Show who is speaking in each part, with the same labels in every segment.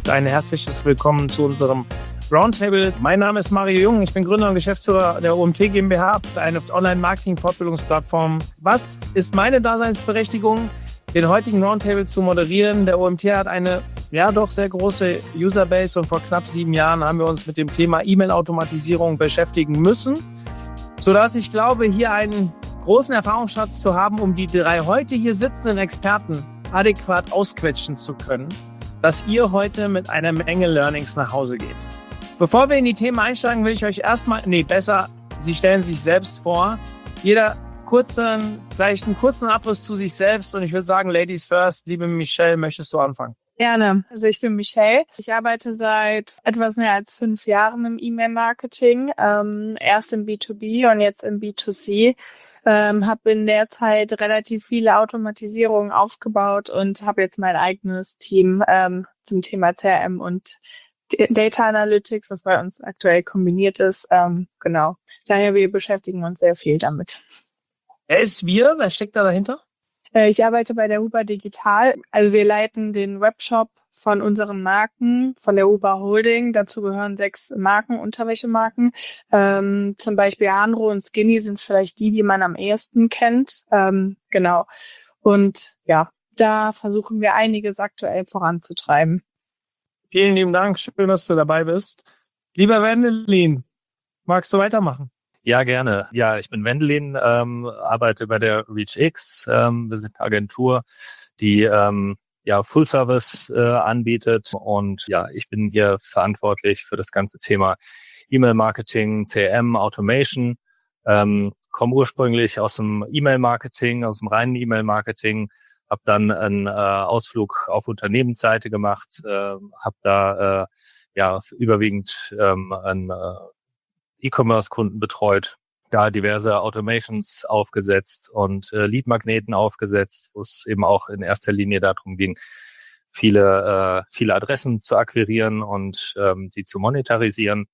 Speaker 1: Ein herzliches Willkommen zu unserem Roundtable. Mein Name ist Mario Jung, ich bin Gründer und Geschäftsführer der OMT GmbH, eine Online-Marketing-Fortbildungsplattform. Was ist meine Daseinsberechtigung, den heutigen Roundtable zu moderieren? Der OMT hat eine doch sehr große Userbase und vor knapp 7 Jahren haben wir uns mit dem Thema E-Mail-Automatisierung beschäftigen müssen, sodass ich glaube, hier einen großen Erfahrungsschatz zu haben, um die 3 heute hier sitzenden Experten adäquat ausquetschen zu können, dass ihr heute mit einer Menge Learnings nach Hause geht. Bevor wir in die Themen einsteigen, will ich euch Sie stellen sich selbst vor. Jeder vielleicht einen kurzen Abriss zu sich selbst und ich würde sagen, Ladies first. Liebe Michelle, möchtest du anfangen?
Speaker 2: Gerne. Also ich bin Michelle. Ich arbeite seit etwas mehr als 5 Jahren im E-Mail-Marketing, erst im B2B und jetzt im B2C. Habe in der Zeit relativ viele Automatisierungen aufgebaut und habe jetzt mein eigenes Team zum Thema CRM und Data Analytics, was bei uns aktuell kombiniert ist. Genau. Daher, wir beschäftigen uns sehr viel damit.
Speaker 1: Wer ist wir? Wer steckt da dahinter?
Speaker 2: Ich arbeite bei der Huber Digital. Also wir leiten den Webshop von unseren Marken, von der Huber Holding. Dazu gehören 6 Marken, Unterwäschemarken. Zum Beispiel Hanro und Skinny sind vielleicht die man am ehesten kennt. Genau. Und ja, da versuchen wir einiges aktuell voranzutreiben.
Speaker 1: Vielen lieben Dank. Schön, dass du dabei bist. Lieber Wendelin, magst du weitermachen?
Speaker 3: Ja, gerne. Ja, ich bin Wendelin, arbeite bei der ReachX. Wir sind eine Agentur, die Full Service anbietet und ja, ich bin hier verantwortlich für das ganze Thema E-Mail-Marketing, CRM, Automation. Komme ursprünglich aus dem E-Mail-Marketing, aus dem reinen E-Mail-Marketing, habe dann einen Ausflug auf Unternehmensseite gemacht, habe da überwiegend einen E-Commerce-Kunden betreut, da diverse Automations aufgesetzt und Lead-Magneten aufgesetzt, wo es eben auch in erster Linie darum ging, viele Adressen zu akquirieren und die zu monetarisieren.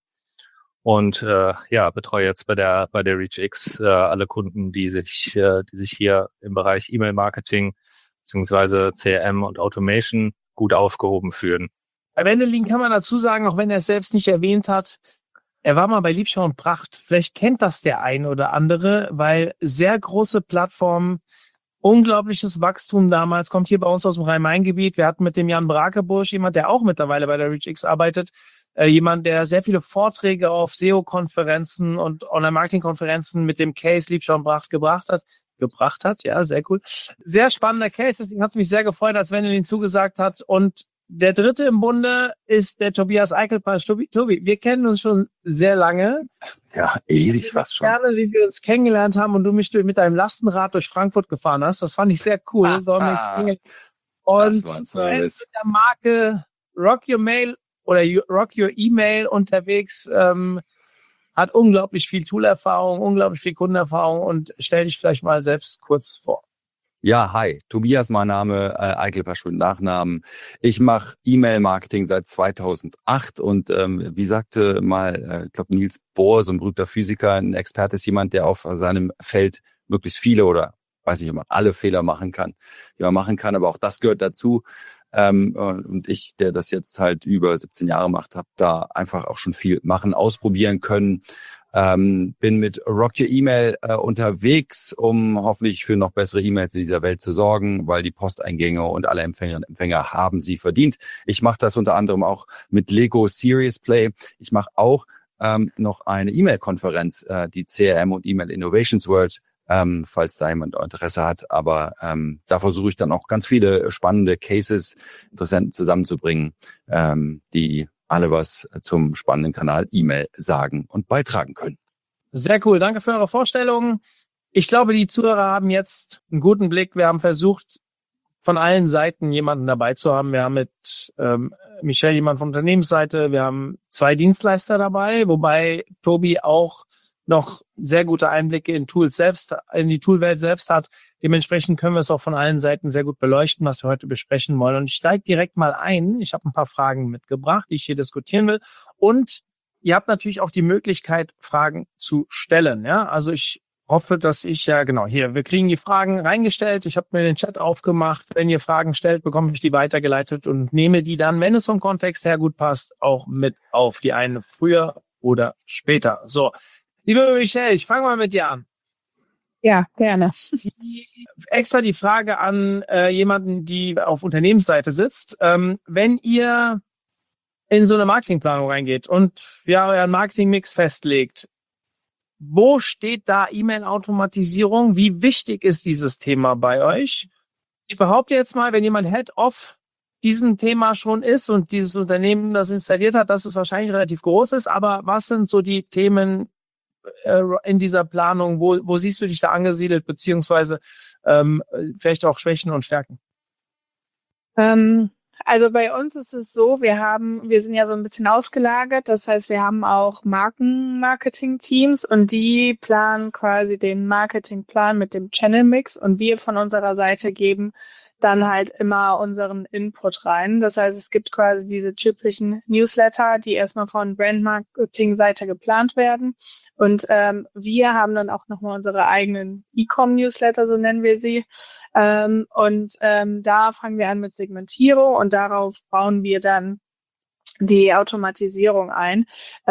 Speaker 3: Und betreue jetzt bei der ReachX alle Kunden, die sich hier im Bereich E-Mail-Marketing bzw. CRM und Automation gut aufgehoben fühlen.
Speaker 1: Bei Wendelin kann man dazu sagen, auch wenn er es selbst nicht erwähnt hat, er war mal bei Liebschau und Pracht. Vielleicht kennt das der eine oder andere, weil sehr große Plattformen, unglaubliches Wachstum damals, kommt hier bei uns aus dem Rhein-Main-Gebiet. Wir hatten mit dem Jan Brakebusch jemand, der auch mittlerweile bei der ReachX arbeitet, jemand, der sehr viele Vorträge auf SEO-Konferenzen und Online-Marketing-Konferenzen mit dem Case Liebschau und Pracht gebracht hat. Ja, sehr cool. Sehr spannender Case, deswegen hat es mich sehr gefreut, als Wendelin zugesagt hat. Und der dritte im Bunde ist der Tobias Eichelpasch. Tobi, wir kennen uns schon sehr lange.
Speaker 4: Ja, ewig fast schon.
Speaker 1: Gerne, wie wir uns kennengelernt haben und du mich mit deinem Lastenrad durch Frankfurt gefahren hast. Das fand ich sehr cool. Und mit der Marke Rock Your Mail oder Rock Your Email unterwegs, hat unglaublich viel Toolerfahrung, unglaublich viel Kundenerfahrung und stell dich vielleicht mal selbst kurz vor.
Speaker 4: Ja, hi, Tobias mein Name, Eichelpasch mit Nachnamen. Ich mache E-Mail-Marketing seit 2008 und wie sagte mal, ich glaube Niels Bohr, so ein berühmter Physiker, ein Experte ist jemand, der auf seinem Feld möglichst viele oder weiß nicht, ob man alle Fehler machen kann, die man machen kann, aber auch das gehört dazu. Und ich, der das jetzt halt über 17 Jahre macht, habe da einfach auch schon viel ausprobieren können. Bin mit Rock Your Email unterwegs, um hoffentlich für noch bessere E-Mails in dieser Welt zu sorgen, weil die Posteingänge und alle Empfängerinnen und Empfänger haben sie verdient. Ich mache das unter anderem auch mit Lego Serious Play. Ich mache auch noch eine E-Mail-Konferenz, die CRM und E-Mail Innovations World, falls da jemand Interesse hat. Aber da versuche ich dann auch ganz viele spannende Cases, Interessenten zusammenzubringen, die alle was zum spannenden Kanal E-Mail sagen und beitragen können.
Speaker 1: Sehr cool. Danke für eure Vorstellungen. Ich glaube, die Zuhörer haben jetzt einen guten Blick. Wir haben versucht, von allen Seiten jemanden dabei zu haben. Wir haben mit Michelle jemanden von Unternehmensseite. Wir haben 2 Dienstleister dabei, wobei Tobi auch noch sehr gute Einblicke in die Toolwelt selbst hat. Dementsprechend können wir es auch von allen Seiten sehr gut beleuchten, was wir heute besprechen wollen. Und ich steige direkt mal ein. Ich habe ein paar Fragen mitgebracht, die ich hier diskutieren will. Und ihr habt natürlich auch die Möglichkeit, Fragen zu stellen. Ja, also ich hoffe, dass wir kriegen die Fragen reingestellt. Ich habe mir den Chat aufgemacht. Wenn ihr Fragen stellt, bekomme ich die weitergeleitet und nehme die dann, wenn es vom Kontext her gut passt, auch mit auf. Die eine früher oder später. So, liebe Michelle, ich fange mal mit dir an.
Speaker 2: Ja, gerne.
Speaker 1: Extra die Frage an jemanden, die auf Unternehmensseite sitzt. Wenn ihr in so eine Marketingplanung reingeht und euren Marketingmix festlegt, wo steht da E-Mail-Automatisierung? Wie wichtig ist dieses Thema bei euch? Ich behaupte jetzt mal, wenn jemand Head-Off diesem Thema schon ist und dieses Unternehmen das installiert hat, dass es wahrscheinlich relativ groß ist. Aber was sind so die Themen in dieser Planung? Wo siehst du dich da angesiedelt, beziehungsweise vielleicht auch Schwächen und Stärken?
Speaker 2: Also bei uns ist es so, wir sind ja so ein bisschen ausgelagert. Das heißt, wir haben auch Marketing-Teams und die planen quasi den Marketingplan mit dem Channel-Mix und wir von unserer Seite geben dann halt immer unseren Input rein. Das heißt, es gibt quasi diese typischen Newsletter, die erstmal von Brand-Marketing-Seite geplant werden. Und wir haben dann auch nochmal unsere eigenen E-Com-Newsletter, so nennen wir sie. Da fangen wir an mit Segmentierung und darauf bauen wir dann die Automatisierung ein.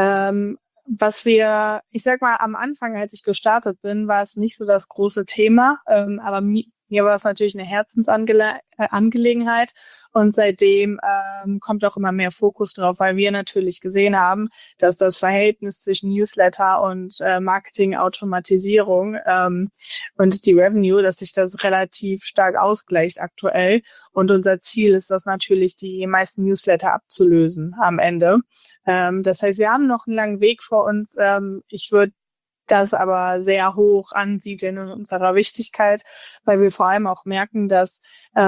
Speaker 2: Ich sag mal, am Anfang, als ich gestartet bin, war es nicht so das große Thema, aber mir war es natürlich eine Herzensangelegenheit und seitdem kommt auch immer mehr Fokus drauf, weil wir natürlich gesehen haben, dass das Verhältnis zwischen Newsletter und Marketing-Automatisierung und die Revenue, dass sich das relativ stark ausgleicht aktuell. Und unser Ziel ist das natürlich, die meisten Newsletter abzulösen am Ende. Das heißt, wir haben noch einen langen Weg vor uns. Ich würde das aber sehr hoch ansiedeln in unserer Wichtigkeit, weil wir vor allem auch merken, dass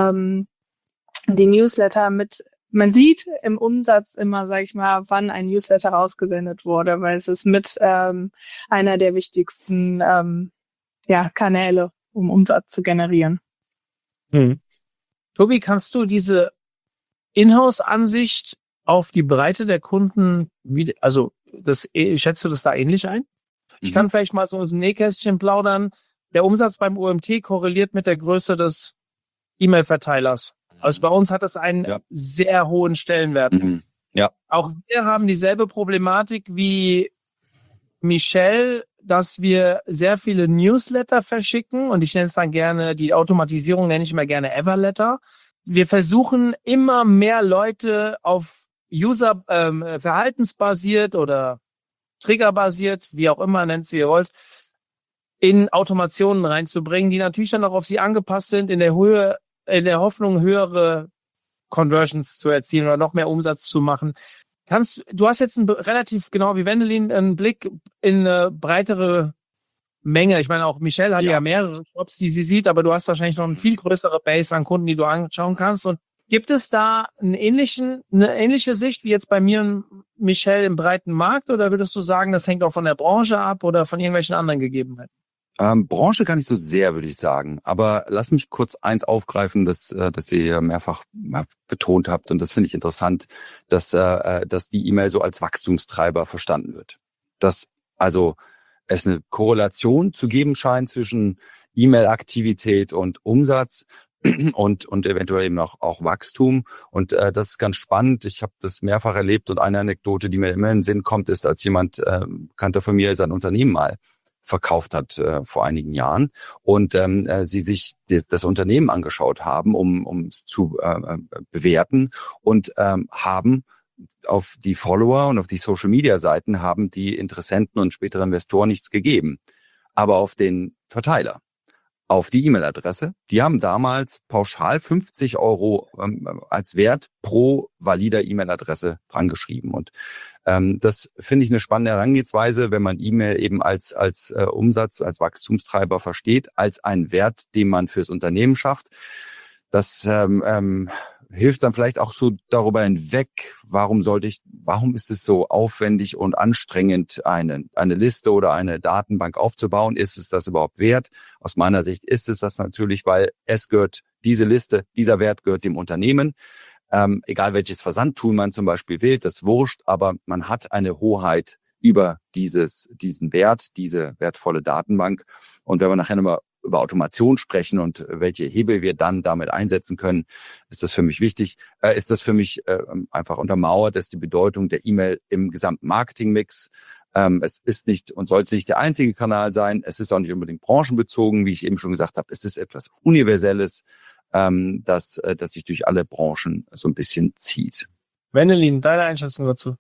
Speaker 2: die Newsletter man sieht im Umsatz immer, sag ich mal, wann ein Newsletter rausgesendet wurde, weil es ist mit einer der wichtigsten Kanäle, um Umsatz zu generieren.
Speaker 1: Tobi, kannst du diese Inhouse-Ansicht auf die Breite der Kunden, schätzt du das da ähnlich ein? Ich kann vielleicht mal so aus dem Nähkästchen plaudern. Der Umsatz beim OMT korreliert mit der Größe des E-Mail-Verteilers. Also bei uns hat das einen sehr hohen Stellenwert.
Speaker 4: Ja.
Speaker 1: Auch wir haben dieselbe Problematik wie Michelle, dass wir sehr viele Newsletter verschicken und ich nenne es dann gerne, die Automatisierung nenne ich immer gerne Everletter. Wir versuchen immer mehr Leute auf verhaltensbasiert oder triggerbasiert, wie auch immer, nennt sie ihr wollt, in Automationen reinzubringen, die natürlich dann auch auf sie angepasst sind, in der Hoffnung, höhere Conversions zu erzielen oder noch mehr Umsatz zu machen. Du hast jetzt relativ, genau wie Wendelin, einen Blick in eine breitere Menge. Ich meine, auch Michelle hat ja mehrere Shops, die sie sieht, aber du hast wahrscheinlich noch eine viel größere Base an Kunden, die du anschauen kannst. Und gibt es da eine ähnliche Sicht wie jetzt bei mir und Michelle im breiten Markt oder würdest du sagen, das hängt auch von der Branche ab oder von irgendwelchen anderen Gegebenheiten?
Speaker 4: Branche gar nicht so sehr, würde ich sagen. Aber lass mich kurz eins aufgreifen, dass ihr mehrfach betont habt. Und das finde ich interessant, dass die E-Mail so als Wachstumstreiber verstanden wird. Dass also es eine Korrelation zu geben scheint zwischen E-Mail-Aktivität und Umsatz und eventuell eben auch Wachstum. Und das ist ganz spannend. Ich habe das mehrfach erlebt und eine Anekdote, die mir immer in den Sinn kommt, ist, als jemand Bekannter von mir sein Unternehmen mal verkauft hat vor einigen Jahren und sie sich das Unternehmen angeschaut haben, um es zu bewerten und haben auf die Follower und auf die Social-Media-Seiten haben die Interessenten und spätere Investoren nichts gegeben, aber auf den Verteiler, auf die E-Mail-Adresse. Die haben damals pauschal 50 € als Wert pro valider E-Mail-Adresse dran geschrieben. Und das finde ich eine spannende Herangehensweise, wenn man E-Mail eben als Umsatz, als Wachstumstreiber versteht, als einen Wert, den man fürs Unternehmen schafft. Das hilft dann vielleicht auch so darüber hinweg, warum ist es so aufwendig und anstrengend, eine Liste oder eine Datenbank aufzubauen? Ist es das überhaupt wert? Aus meiner Sicht ist es das natürlich, weil diese Liste, dieser Wert gehört dem Unternehmen. Egal welches Versandtool man zum Beispiel wählt, das ist wurscht, aber man hat eine Hoheit über diesen Wert, diese wertvolle Datenbank. Und wenn wir nachher nochmal über Automation sprechen und welche Hebel wir dann damit einsetzen können, ist das für mich wichtig. Ist das für mich einfach untermauert, dass die Bedeutung der E-Mail im gesamten Marketingmix. Es ist nicht und sollte nicht der einzige Kanal sein. Es ist auch nicht unbedingt branchenbezogen, wie ich eben schon gesagt habe. Es ist etwas Universelles, das sich durch alle Branchen so ein bisschen zieht.
Speaker 1: Wendelin, deine Einschätzung dazu?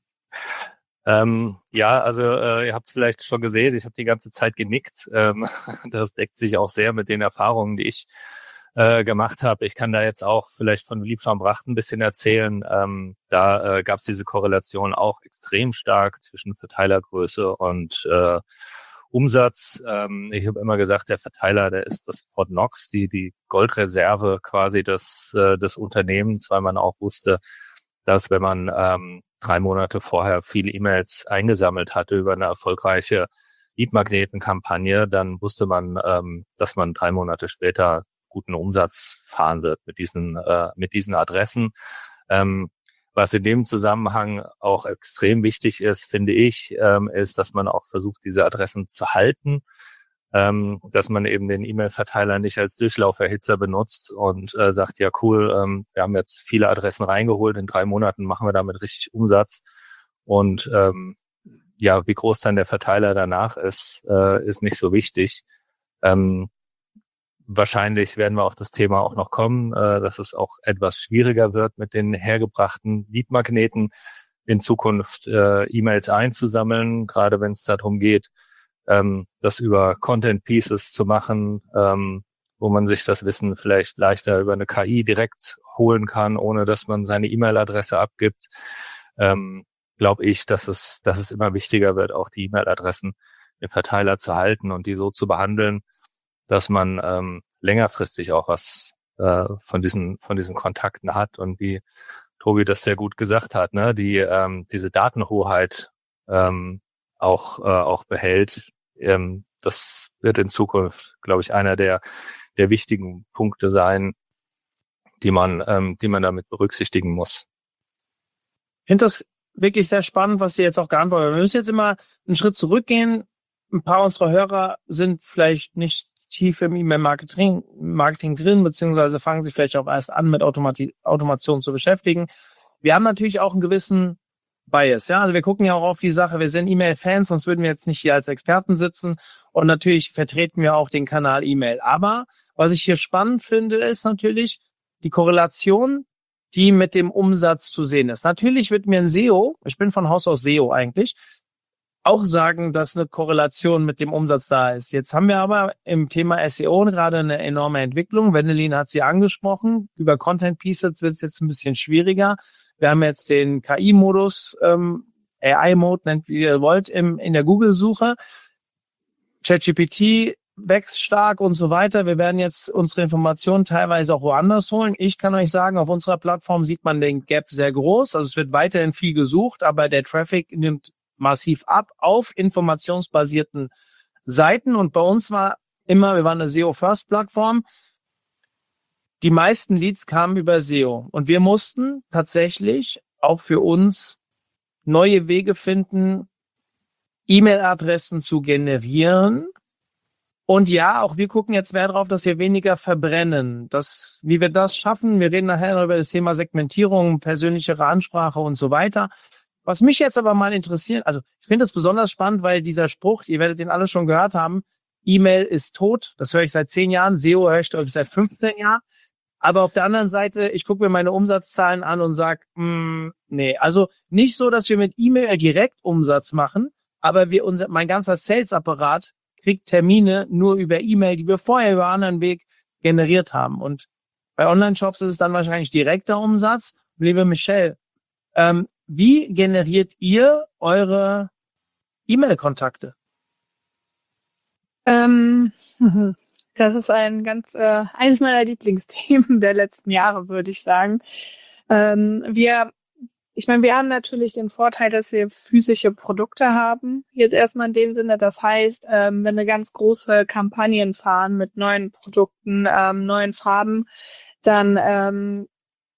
Speaker 3: Ja, also ihr habt es vielleicht schon gesehen, ich habe die ganze Zeit genickt. Das deckt sich auch sehr mit den Erfahrungen, die ich gemacht habe. Ich kann da jetzt auch vielleicht von Liebschaum-Bracht ein bisschen erzählen. Da gab es diese Korrelation auch extrem stark zwischen Verteilergröße und Umsatz. Ich habe immer gesagt, der Verteiler, der ist das Fort Knox, die Goldreserve quasi des Unternehmens, weil man auch wusste, dass wenn man 3 Monate vorher viele E-Mails eingesammelt hatte über eine erfolgreiche Lead-Magneten-Kampagne, dann wusste man, dass man 3 Monate später guten Umsatz fahren wird mit diesen Adressen. Was in dem Zusammenhang auch extrem wichtig ist, finde ich, ist, dass man auch versucht, diese Adressen zu halten, dass man eben den E-Mail-Verteiler nicht als Durchlauferhitzer benutzt und sagt, ja cool, wir haben jetzt viele Adressen reingeholt, in 3 Monaten machen wir damit richtig Umsatz. Und ja, wie groß dann der Verteiler danach ist nicht so wichtig. Wahrscheinlich werden wir auf das Thema auch noch kommen, dass es auch etwas schwieriger wird mit den hergebrachten Lead-Magneten in Zukunft E-Mails einzusammeln, gerade wenn es darum geht, das über Content Pieces zu machen, wo man sich das Wissen vielleicht leichter über eine KI direkt holen kann, ohne dass man seine E-Mail-Adresse abgibt. Glaube ich, dass es immer wichtiger wird, auch die E-Mail-Adressen im Verteiler zu halten und die so zu behandeln, dass man längerfristig auch was von diesen Kontakten hat und wie Tobi das sehr gut gesagt hat, ne, diese Datenhoheit auch behält. Das wird in Zukunft, glaube ich, einer der wichtigen Punkte sein, die man damit berücksichtigen muss.
Speaker 1: Ich finde das wirklich sehr spannend, was Sie jetzt auch geantwortet haben. Wir müssen jetzt immer einen Schritt zurückgehen. Ein paar unserer Hörer sind vielleicht nicht tief im E-Mail-Marketing drin, beziehungsweise fangen sie vielleicht auch erst an, mit Automation zu beschäftigen. Wir haben natürlich auch einen gewissen Bias, ja. Also wir gucken ja auch auf die Sache, wir sind E-Mail-Fans, sonst würden wir jetzt nicht hier als Experten sitzen. Und natürlich vertreten wir auch den Kanal E-Mail. Aber was ich hier spannend finde, ist natürlich die Korrelation, die mit dem Umsatz zu sehen ist. Natürlich wird mir ein SEO, ich bin von Haus aus SEO eigentlich, auch sagen, dass eine Korrelation mit dem Umsatz da ist. Jetzt haben wir aber im Thema SEO gerade eine enorme Entwicklung. Wendelin hat sie angesprochen. Über Content Pieces wird es jetzt ein bisschen schwieriger. Wir haben jetzt den KI-Modus, AI-Mode, nennt wie ihr wollt, in der Google-Suche. ChatGPT wächst stark und so weiter. Wir werden jetzt unsere Informationen teilweise auch woanders holen. Ich kann euch sagen, auf unserer Plattform sieht man den Gap sehr groß. Also es wird weiterhin viel gesucht, aber der Traffic nimmt massiv ab auf informationsbasierten Seiten. Und bei uns war immer, wir waren eine SEO-First-Plattform. Die meisten Leads kamen über SEO. Und wir mussten tatsächlich auch für uns neue Wege finden, E-Mail-Adressen zu generieren. Und ja, auch wir gucken jetzt mehr darauf, dass wir weniger verbrennen. Wie wir das schaffen, wir reden nachher noch über das Thema Segmentierung, persönlichere Ansprache und so weiter. Was mich jetzt aber mal interessiert, also ich finde das besonders spannend, weil dieser Spruch, ihr werdet den alle schon gehört haben, E-Mail ist tot. Das höre ich seit 10 Jahren, SEO höre ich seit 15 Jahren. Aber auf der anderen Seite, ich gucke mir meine Umsatzzahlen an und sage, nee, also nicht so, dass wir mit E-Mail direkt Umsatz machen, aber mein ganzer Sales-Apparat kriegt Termine nur über E-Mail, die wir vorher über einen anderen Weg generiert haben. Und bei Online-Shops ist es dann wahrscheinlich direkter Umsatz. Liebe Michelle, wie generiert ihr eure E-Mail-Kontakte?
Speaker 2: Das ist eines meiner Lieblingsthemen der letzten Jahre, würde ich sagen. Wir haben natürlich den Vorteil, dass wir physische Produkte haben. Jetzt erstmal in dem Sinne, das heißt, wenn wir ganz große Kampagnen fahren mit neuen Produkten, neuen Farben, dann haben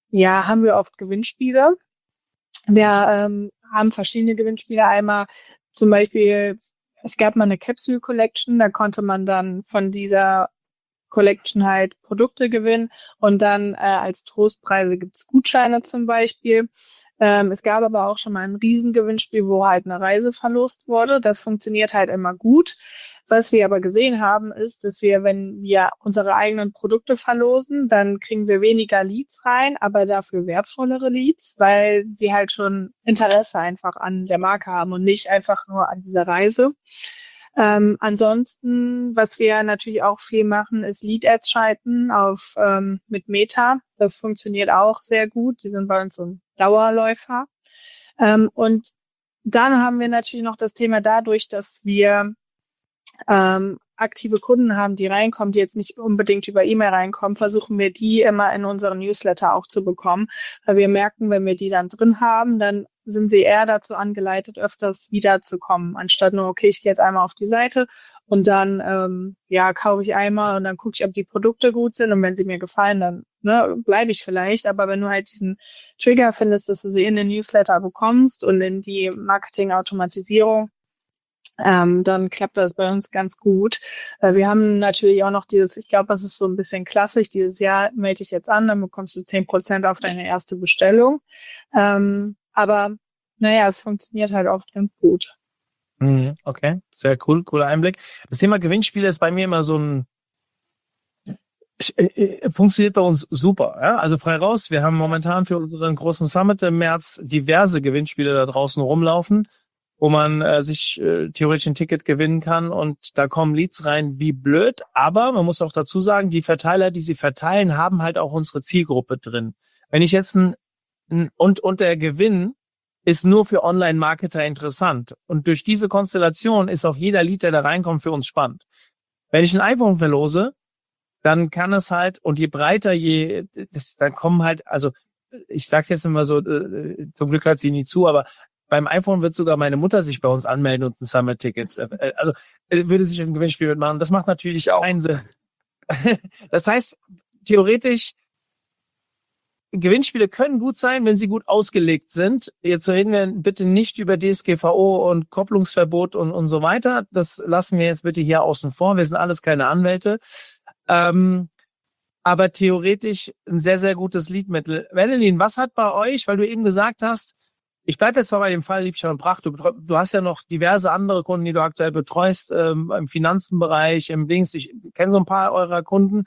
Speaker 2: wir oft Gewinnspiele. Wir haben verschiedene Gewinnspiele. Einmal zum Beispiel, es gab mal eine Capsule Collection, da konnte man dann von dieser Collection halt Produkte gewinnen und dann als Trostpreise gibt's Gutscheine zum Beispiel. Es gab aber auch schon mal ein Riesengewinnspiel, wo halt eine Reise verlost wurde. Das funktioniert halt immer gut. Was wir aber gesehen haben, ist, dass wir, wenn wir unsere eigenen Produkte verlosen, dann kriegen wir weniger Leads rein, aber dafür wertvollere Leads, weil sie halt schon Interesse einfach an der Marke haben und nicht einfach nur an dieser Reise. Ansonsten, was wir natürlich auch viel machen, ist Lead-Ads schalten auf mit Meta. Das funktioniert auch sehr gut. Die sind bei uns so ein Dauerläufer. Und dann haben wir natürlich noch das Thema dadurch, dass wir aktive Kunden haben, die reinkommen, die jetzt nicht unbedingt über E-Mail reinkommen, versuchen wir die immer in unseren Newsletter auch zu bekommen, weil wir merken, wenn wir die dann drin haben, dann sind sie eher dazu angeleitet, öfters wiederzukommen, anstatt nur, okay, ich gehe jetzt einmal auf die Seite und dann kaufe ich einmal und dann gucke ich, ob die Produkte gut sind und wenn sie mir gefallen, dann bleibe ich vielleicht, aber wenn du halt diesen Trigger findest, dass du sie in den Newsletter bekommst und in die Marketing-Automatisierung, dann klappt das bei uns ganz gut. Wir haben natürlich auch noch ich glaube, das ist so ein bisschen klassisch, dieses Jahr melde dich jetzt an, dann bekommst du 10% auf deine erste Bestellung. Aber es funktioniert halt oft ganz gut.
Speaker 1: Okay, sehr cool, cooler Einblick. Das Thema Gewinnspiele ist bei mir immer so funktioniert bei uns super. Ja? Also frei raus, wir haben momentan für unseren großen Summit im März diverse Gewinnspiele da draußen rumlaufen, wo man sich theoretisch ein Ticket gewinnen kann und da kommen Leads rein wie blöd. Aber man muss auch dazu sagen, die Verteiler, die sie verteilen, haben halt auch unsere Zielgruppe drin. Wenn ich jetzt und der Gewinn ist nur für Online-Marketer interessant. Und durch diese Konstellation ist auch jeder Lead, der da reinkommt, für uns spannend. Wenn ich ein iPhone verlose, dann kann es halt, und je breiter, dann kommen halt, also ich sag's jetzt immer so, zum Glück hört sie nie zu, aber beim iPhone wird sogar meine Mutter sich bei uns anmelden und ein Summit-Ticket. Also würde sich ein Gewinnspiel mitmachen. Das macht natürlich keinen Sinn. Das heißt, theoretisch, Gewinnspiele können gut sein, wenn sie gut ausgelegt sind. Jetzt reden wir bitte nicht über DSGVO und Kopplungsverbot und so weiter. Das lassen wir jetzt bitte hier außen vor. Wir sind alles keine Anwälte. Aber theoretisch ein sehr, sehr gutes Leadmittel. Wendelin, was hat bei euch, weil du eben gesagt hast, ich bleibe jetzt mal bei dem Fall Liebscher und Pracht. Du hast ja noch diverse andere Kunden, die du aktuell betreust, im Finanzenbereich, im Dings. Ich kenne so ein paar eurer Kunden.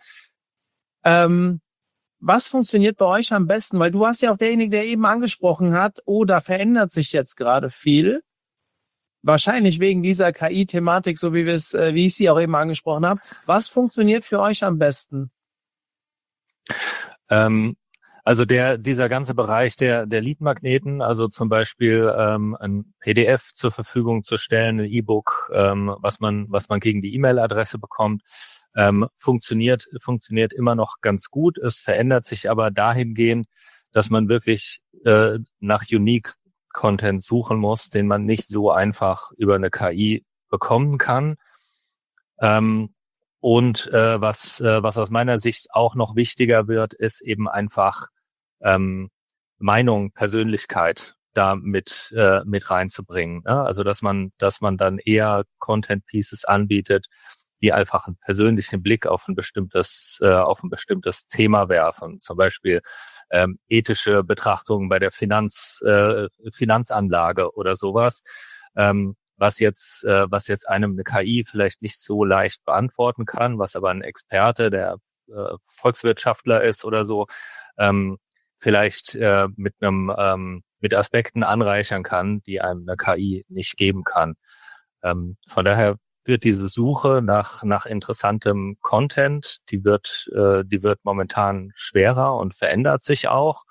Speaker 1: Was funktioniert bei euch am besten? Weil du warst ja auch derjenige, der eben angesprochen hat, da verändert sich jetzt gerade viel. Wahrscheinlich wegen dieser KI-Thematik, so wie ich sie auch eben angesprochen habe. Was funktioniert für euch am besten?
Speaker 3: Also dieser ganze Bereich der Lead-Magneten, also zum Beispiel ein PDF zur Verfügung zu stellen, ein E-Book, was man gegen die E-Mail-Adresse bekommt, funktioniert immer noch ganz gut. Es verändert sich aber dahingehend, dass man wirklich nach Unique-Content suchen muss, den man nicht so einfach über eine KI bekommen kann. Und was aus meiner Sicht auch noch wichtiger wird, ist eben einfach Meinung, Persönlichkeit da mit reinzubringen. Ja? Also dass man dann eher Content Pieces anbietet, die einfach einen persönlichen Blick auf ein bestimmtes Thema werfen. Zum Beispiel ethische Betrachtungen bei der Finanzanlage oder sowas. Was jetzt einem eine KI vielleicht nicht so leicht beantworten kann, was aber ein Experte, der Volkswirtschaftler ist oder so, vielleicht mit Aspekten anreichern kann, die einem eine KI nicht geben kann. Von daher wird diese Suche nach interessantem Content, die wird momentan schwerer und verändert sich auch.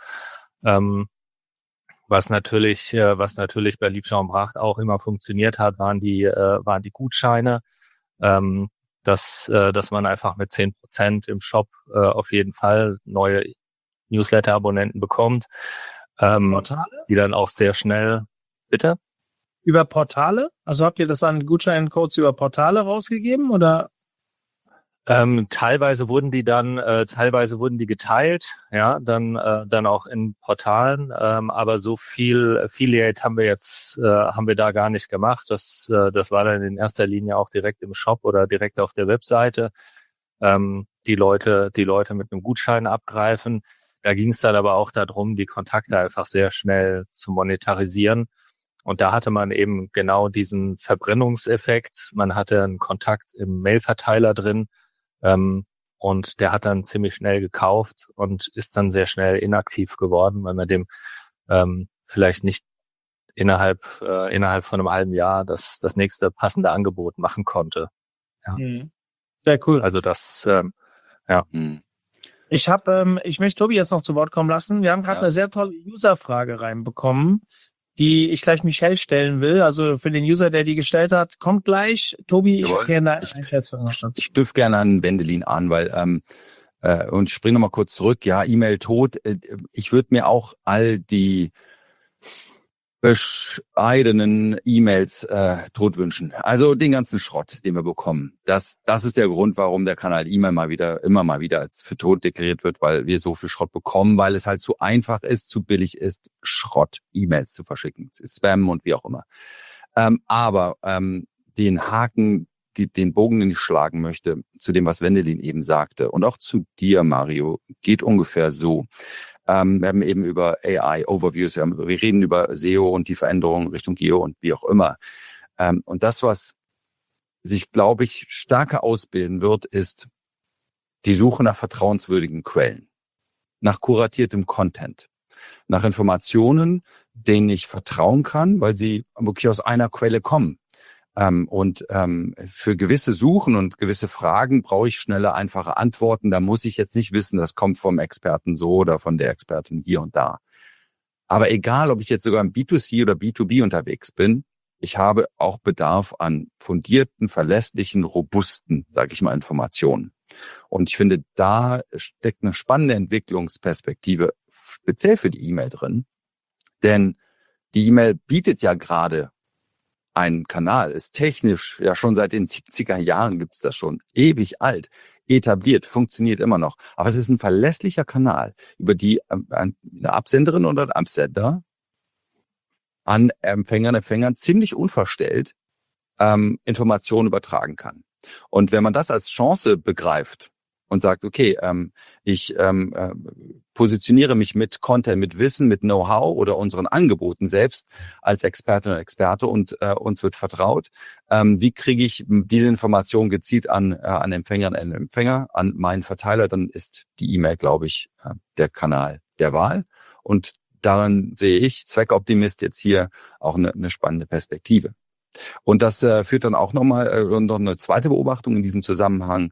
Speaker 3: Was natürlich bei Liebscher und Pracht auch immer funktioniert hat, waren die Gutscheine, dass man einfach mit 10% im Shop auf jeden Fall neue Newsletter-Abonnenten bekommt, die dann auch sehr schnell, bitte?
Speaker 1: Über Portale? Also habt ihr das an Gutscheincodes über Portale rausgegeben oder?
Speaker 3: Teilweise wurden die geteilt, ja, dann auch in Portalen, aber so viel Affiliate haben wir da gar nicht gemacht. Das war dann in erster Linie auch direkt im Shop oder direkt auf der Webseite. Die Leute mit einem Gutschein abgreifen. Da ging es dann aber auch darum, die Kontakte einfach sehr schnell zu monetarisieren. Und da hatte man eben genau diesen Verbrennungseffekt. Man hatte einen Kontakt im Mailverteiler drin. Und der hat dann ziemlich schnell gekauft und ist dann sehr schnell inaktiv geworden, weil man dem vielleicht nicht innerhalb von einem halben Jahr das nächste passende Angebot machen konnte. Ja.
Speaker 1: Sehr cool.
Speaker 3: Also das, ja.
Speaker 1: Ich möchte Tobi jetzt noch zu Wort kommen lassen. Wir haben gerade eine sehr tolle User-Frage reinbekommen, die ich gleich Michelle stellen will. Also für den User, der die gestellt hat, kommt gleich. Tobi, ich gerne Einschätzung.
Speaker 4: Ich knüpfe gerne an Wendelin an, weil und ich springe nochmal kurz zurück. Ja, E-Mail tot. Ich würde mir auch all die bescheidenen E-Mails tot wünschen. Also den ganzen Schrott, den wir bekommen. Das ist der Grund, warum der Kanal immer mal wieder als für tot deklariert wird, weil wir so viel Schrott bekommen, weil es halt zu einfach ist, zu billig ist, Schrott-E-Mails zu verschicken. Spam und wie auch immer. Aber den Haken, den Bogen, den ich schlagen möchte, zu dem, was Wendelin eben sagte und auch zu dir, Mario, geht ungefähr so. Wir haben eben über AI-Overviews, wir reden über SEO und die Veränderungen Richtung Geo und wie auch immer. Und das, was sich, glaube ich, stärker ausbilden wird, ist die Suche nach vertrauenswürdigen Quellen, nach kuratiertem Content, nach Informationen, denen ich vertrauen kann, weil sie wirklich aus einer Quelle kommen. Für gewisse Suchen und gewisse Fragen brauche ich schnelle, einfache Antworten. Da muss ich jetzt nicht wissen, das kommt vom Experten so oder von der Expertin hier und da. Aber egal, ob ich jetzt sogar im B2C oder B2B unterwegs bin, ich habe auch Bedarf an fundierten, verlässlichen, robusten, sage ich mal, Informationen. Und ich finde, da steckt eine spannende Entwicklungsperspektive, speziell für die E-Mail drin. Denn die E-Mail bietet ja gerade ein Kanal, ist technisch ja schon seit den 70er Jahren gibt's das schon, ewig alt, etabliert, funktioniert immer noch. Aber es ist ein verlässlicher Kanal, über die eine Absenderin oder ein Absender an Empfängern ziemlich unverstellt Informationen übertragen kann. Und wenn man das als Chance begreift und sagt, okay, ich positioniere mich mit Content, mit Wissen, mit Know-how oder unseren Angeboten selbst als Expertin oder Experte und uns wird vertraut. Wie kriege ich diese Information gezielt an Empfängerinnen und Empfänger, an meinen Verteiler? Dann ist die E-Mail, glaube ich, der Kanal der Wahl. Und daran sehe ich, Zweckoptimist, jetzt hier auch eine spannende Perspektive. Und das führt dann auch nochmal noch eine zweite Beobachtung in diesem Zusammenhang.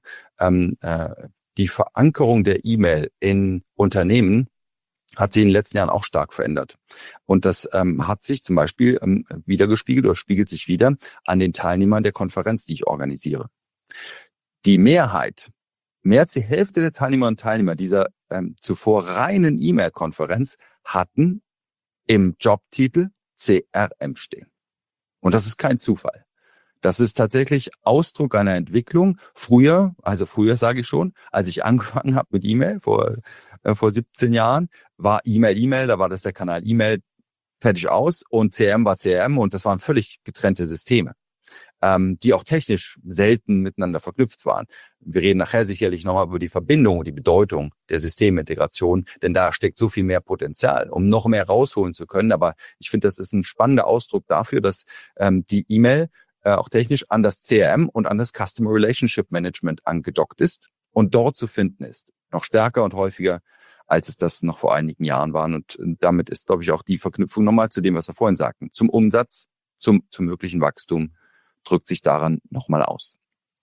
Speaker 4: Die Verankerung der E-Mail in Unternehmen hat sich in den letzten Jahren auch stark verändert. Und das hat sich zum Beispiel wiedergespiegelt oder spiegelt sich wieder an den Teilnehmern der Konferenz, die ich organisiere. Die Mehrheit, mehr als die Hälfte der Teilnehmerinnen und Teilnehmer dieser zuvor reinen E-Mail-Konferenz hatten im Jobtitel CRM stehen. Und das ist kein Zufall. Das ist tatsächlich Ausdruck einer Entwicklung. Früher sage ich schon, als ich angefangen habe mit E-Mail vor 17 Jahren, war E-Mail, da war das der Kanal E-Mail, fertig aus und CRM war CRM und das waren völlig getrennte Systeme, die auch technisch selten miteinander verknüpft waren. Wir reden nachher sicherlich nochmal über die Verbindung und die Bedeutung der Systemintegration, denn da steckt so viel mehr Potenzial, um noch mehr rausholen zu können. Aber ich finde, das ist ein spannender Ausdruck dafür, dass die E-Mail auch technisch an das CRM und an das Customer Relationship Management angedockt ist und dort zu finden ist. Noch stärker und häufiger, als es das noch vor einigen Jahren war. Und damit ist, glaube ich, auch die Verknüpfung nochmal zu dem, was wir vorhin sagten. Zum Umsatz, zum möglichen Wachstum drückt sich daran nochmal aus.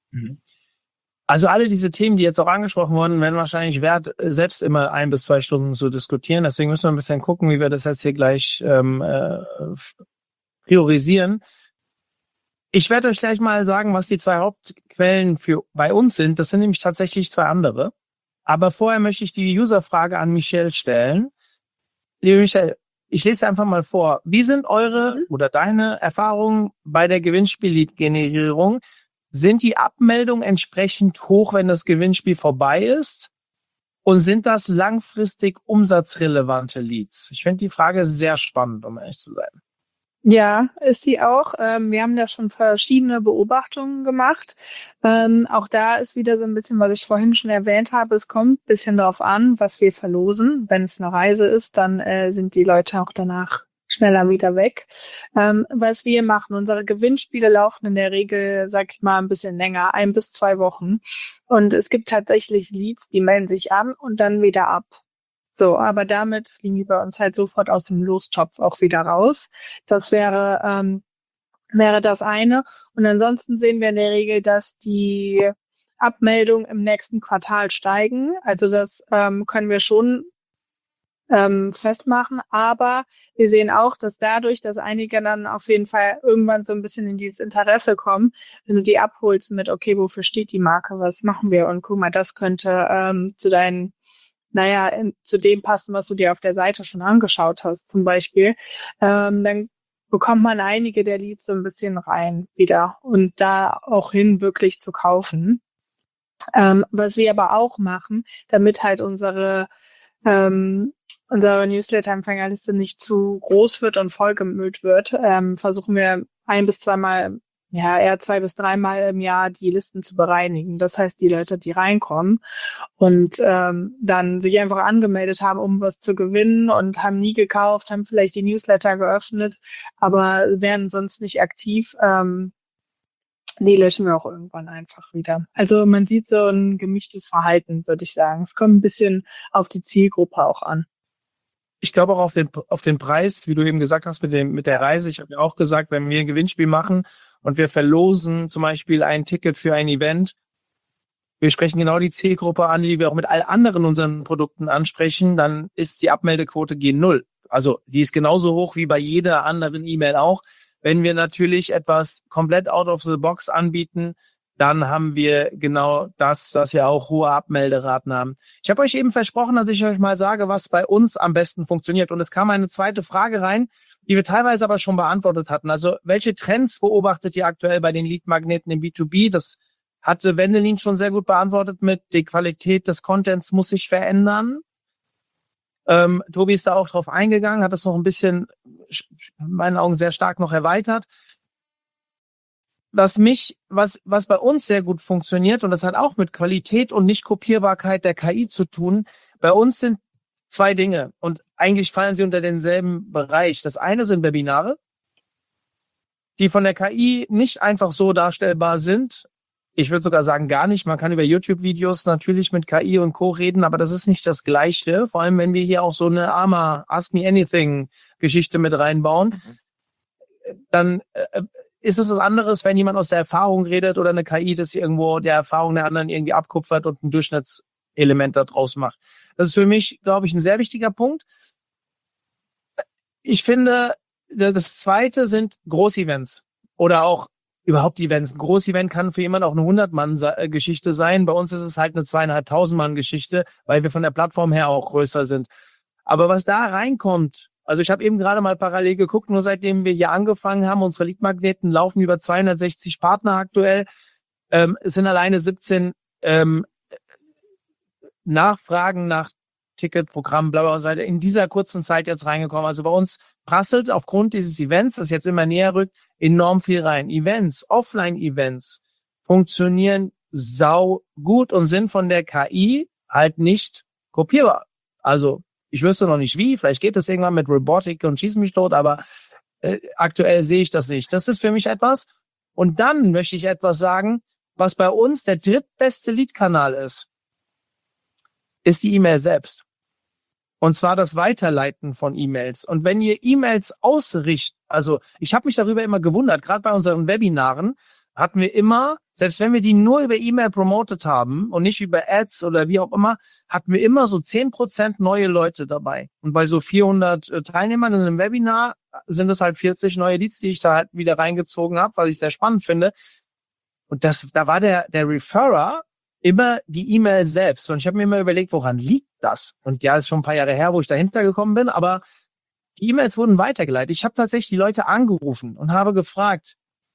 Speaker 1: Also alle diese Themen, die jetzt auch angesprochen wurden, werden wahrscheinlich wert, selbst immer 1 bis 2 Stunden zu diskutieren. Deswegen müssen wir ein bisschen gucken, wie wir das jetzt hier gleich priorisieren. Ich werde euch gleich mal sagen, was die 2 Hauptquellen bei uns sind. Das sind nämlich tatsächlich 2 andere. Aber vorher möchte ich die Userfrage an Michelle stellen. Liebe Michelle, ich lese einfach mal vor. Wie sind eure oder deine Erfahrungen bei der Gewinnspiellead-Generierung? sind die Abmeldungen entsprechend hoch, wenn das Gewinnspiel vorbei ist? Und sind das langfristig umsatzrelevante Leads? Ich finde die Frage sehr spannend, um ehrlich zu sein.
Speaker 2: Ja, ist die auch. Wir haben da schon verschiedene Beobachtungen gemacht. Auch da ist wieder so ein bisschen, was ich vorhin schon erwähnt habe, es kommt ein bisschen darauf an, was wir verlosen. Wenn es eine Reise ist, dann sind die Leute auch danach schneller wieder weg. Was wir machen, unsere Gewinnspiele laufen in der Regel, sag ich mal, ein bisschen länger, 1 bis 2 Wochen. Und es gibt tatsächlich Leads, die melden sich an und dann wieder ab. So, aber damit fliegen die bei uns halt sofort aus dem Lostopf auch wieder raus. Das wäre das eine. Und ansonsten sehen wir in der Regel, dass die Abmeldungen im nächsten Quartal steigen. Also das können wir schon festmachen, aber wir sehen auch, dass dadurch, dass einige dann auf jeden Fall irgendwann so ein bisschen in dieses Interesse kommen, wenn du die abholst mit, okay, wofür steht die Marke, was machen wir und guck mal, das könnte zu deinen, zu dem passen, was du dir auf der Seite schon angeschaut hast zum Beispiel, dann bekommt man einige der Leads so ein bisschen rein wieder und da auch hin wirklich zu kaufen. Was wir aber auch machen, damit halt unsere Newsletter-Empfängerliste nicht zu groß wird und vollgemüllt wird, versuchen wir 1 bis 2 Mal, eher 2 bis 3 Mal im Jahr die Listen zu bereinigen. Das heißt, die Leute, die reinkommen und dann sich einfach angemeldet haben, um was zu gewinnen und haben nie gekauft, haben vielleicht die Newsletter geöffnet, aber werden sonst nicht aktiv, die löschen wir auch irgendwann einfach wieder. Also man sieht so ein gemischtes Verhalten, würde ich sagen. Es kommt ein bisschen auf die Zielgruppe auch an.
Speaker 1: Ich glaube auch auf den Preis, wie du eben gesagt hast, mit der Reise. Ich habe ja auch gesagt, wenn wir ein Gewinnspiel machen und wir verlosen zum Beispiel ein Ticket für ein Event, wir sprechen genau die Zielgruppe an, die wir auch mit all anderen unseren Produkten ansprechen, dann ist die Abmeldequote G0. Also die ist genauso hoch wie bei jeder anderen E-Mail auch. Wenn wir natürlich etwas komplett out of the box anbieten, dann haben wir genau das, dass wir auch hohe Abmelderaten haben. Ich habe euch eben versprochen, dass ich euch mal sage, was bei uns am besten funktioniert. Und es kam eine zweite Frage rein, die wir teilweise aber schon beantwortet hatten. Also welche Trends beobachtet ihr aktuell bei den Lead-Magneten im B2B? Das hatte Wendelin schon sehr gut beantwortet mit, die Qualität des Contents muss sich verändern. Tobi ist da auch drauf eingegangen, hat das noch ein bisschen, in meinen Augen sehr stark noch erweitert. Was bei uns sehr gut funktioniert, und das hat auch mit Qualität und Nicht-Kopierbarkeit der KI zu tun, bei uns sind 2 Dinge und eigentlich fallen sie unter denselben Bereich. Das eine sind Webinare, die von der KI nicht einfach so darstellbar sind. Ich würde sogar sagen, gar nicht. Man kann über YouTube-Videos natürlich mit KI und Co. reden, aber das ist nicht das Gleiche. Vor allem, wenn wir hier auch so eine Ask Me Anything-Geschichte mit reinbauen, dann ist es was anderes, wenn jemand aus der Erfahrung redet oder eine KI das irgendwo der Erfahrung der anderen irgendwie abkupfert und ein Durchschnittselement da draus macht. Das ist für mich, glaube ich, ein sehr wichtiger Punkt. Ich finde, das Zweite sind Großevents oder auch überhaupt Events. Ein Großevent kann für jemanden auch eine 100-Mann-Geschichte sein. Bei uns ist es halt eine 2.500-Mann-Geschichte, weil wir von der Plattform her auch größer sind. Aber was da reinkommt, also ich habe eben gerade mal parallel geguckt, nur seitdem wir hier angefangen haben, unsere Lead-Magneten laufen über 260 Partner aktuell. Es sind alleine 17 Nachfragen nach Ticketprogramm, bla bla, in dieser kurzen Zeit jetzt reingekommen. Also bei uns prasselt aufgrund dieses Events, das jetzt immer näher rückt, enorm viel rein. Events, Offline-Events funktionieren sau gut und sind von der KI halt nicht kopierbar. Also ich wüsste noch nicht wie, vielleicht geht es irgendwann mit Robotik und schieß mich tot, aber aktuell sehe ich das nicht. Das ist für mich etwas. Und dann möchte ich etwas sagen, was bei uns der drittbeste Lead-Kanal ist die E-Mail selbst. Und zwar das Weiterleiten von E-Mails. Und wenn ihr E-Mails ausrichtet, also ich habe mich darüber immer gewundert, gerade bei unseren Webinaren hatten wir immer, selbst wenn wir die nur über E-Mail promotet haben und nicht über Ads oder wie auch immer, hatten wir immer so 10% neue Leute dabei. Und bei so 400 Teilnehmern in einem Webinar sind es halt 40 neue Leads, die ich da halt wieder reingezogen habe, was ich sehr spannend finde. Und da war der Referrer immer die E-Mail selbst. Und ich habe mir immer überlegt, woran liegt das? Und ja, ist schon ein paar Jahre her, wo ich dahinter gekommen bin, aber die E-Mails wurden weitergeleitet. Ich habe tatsächlich die Leute angerufen und habe gefragt,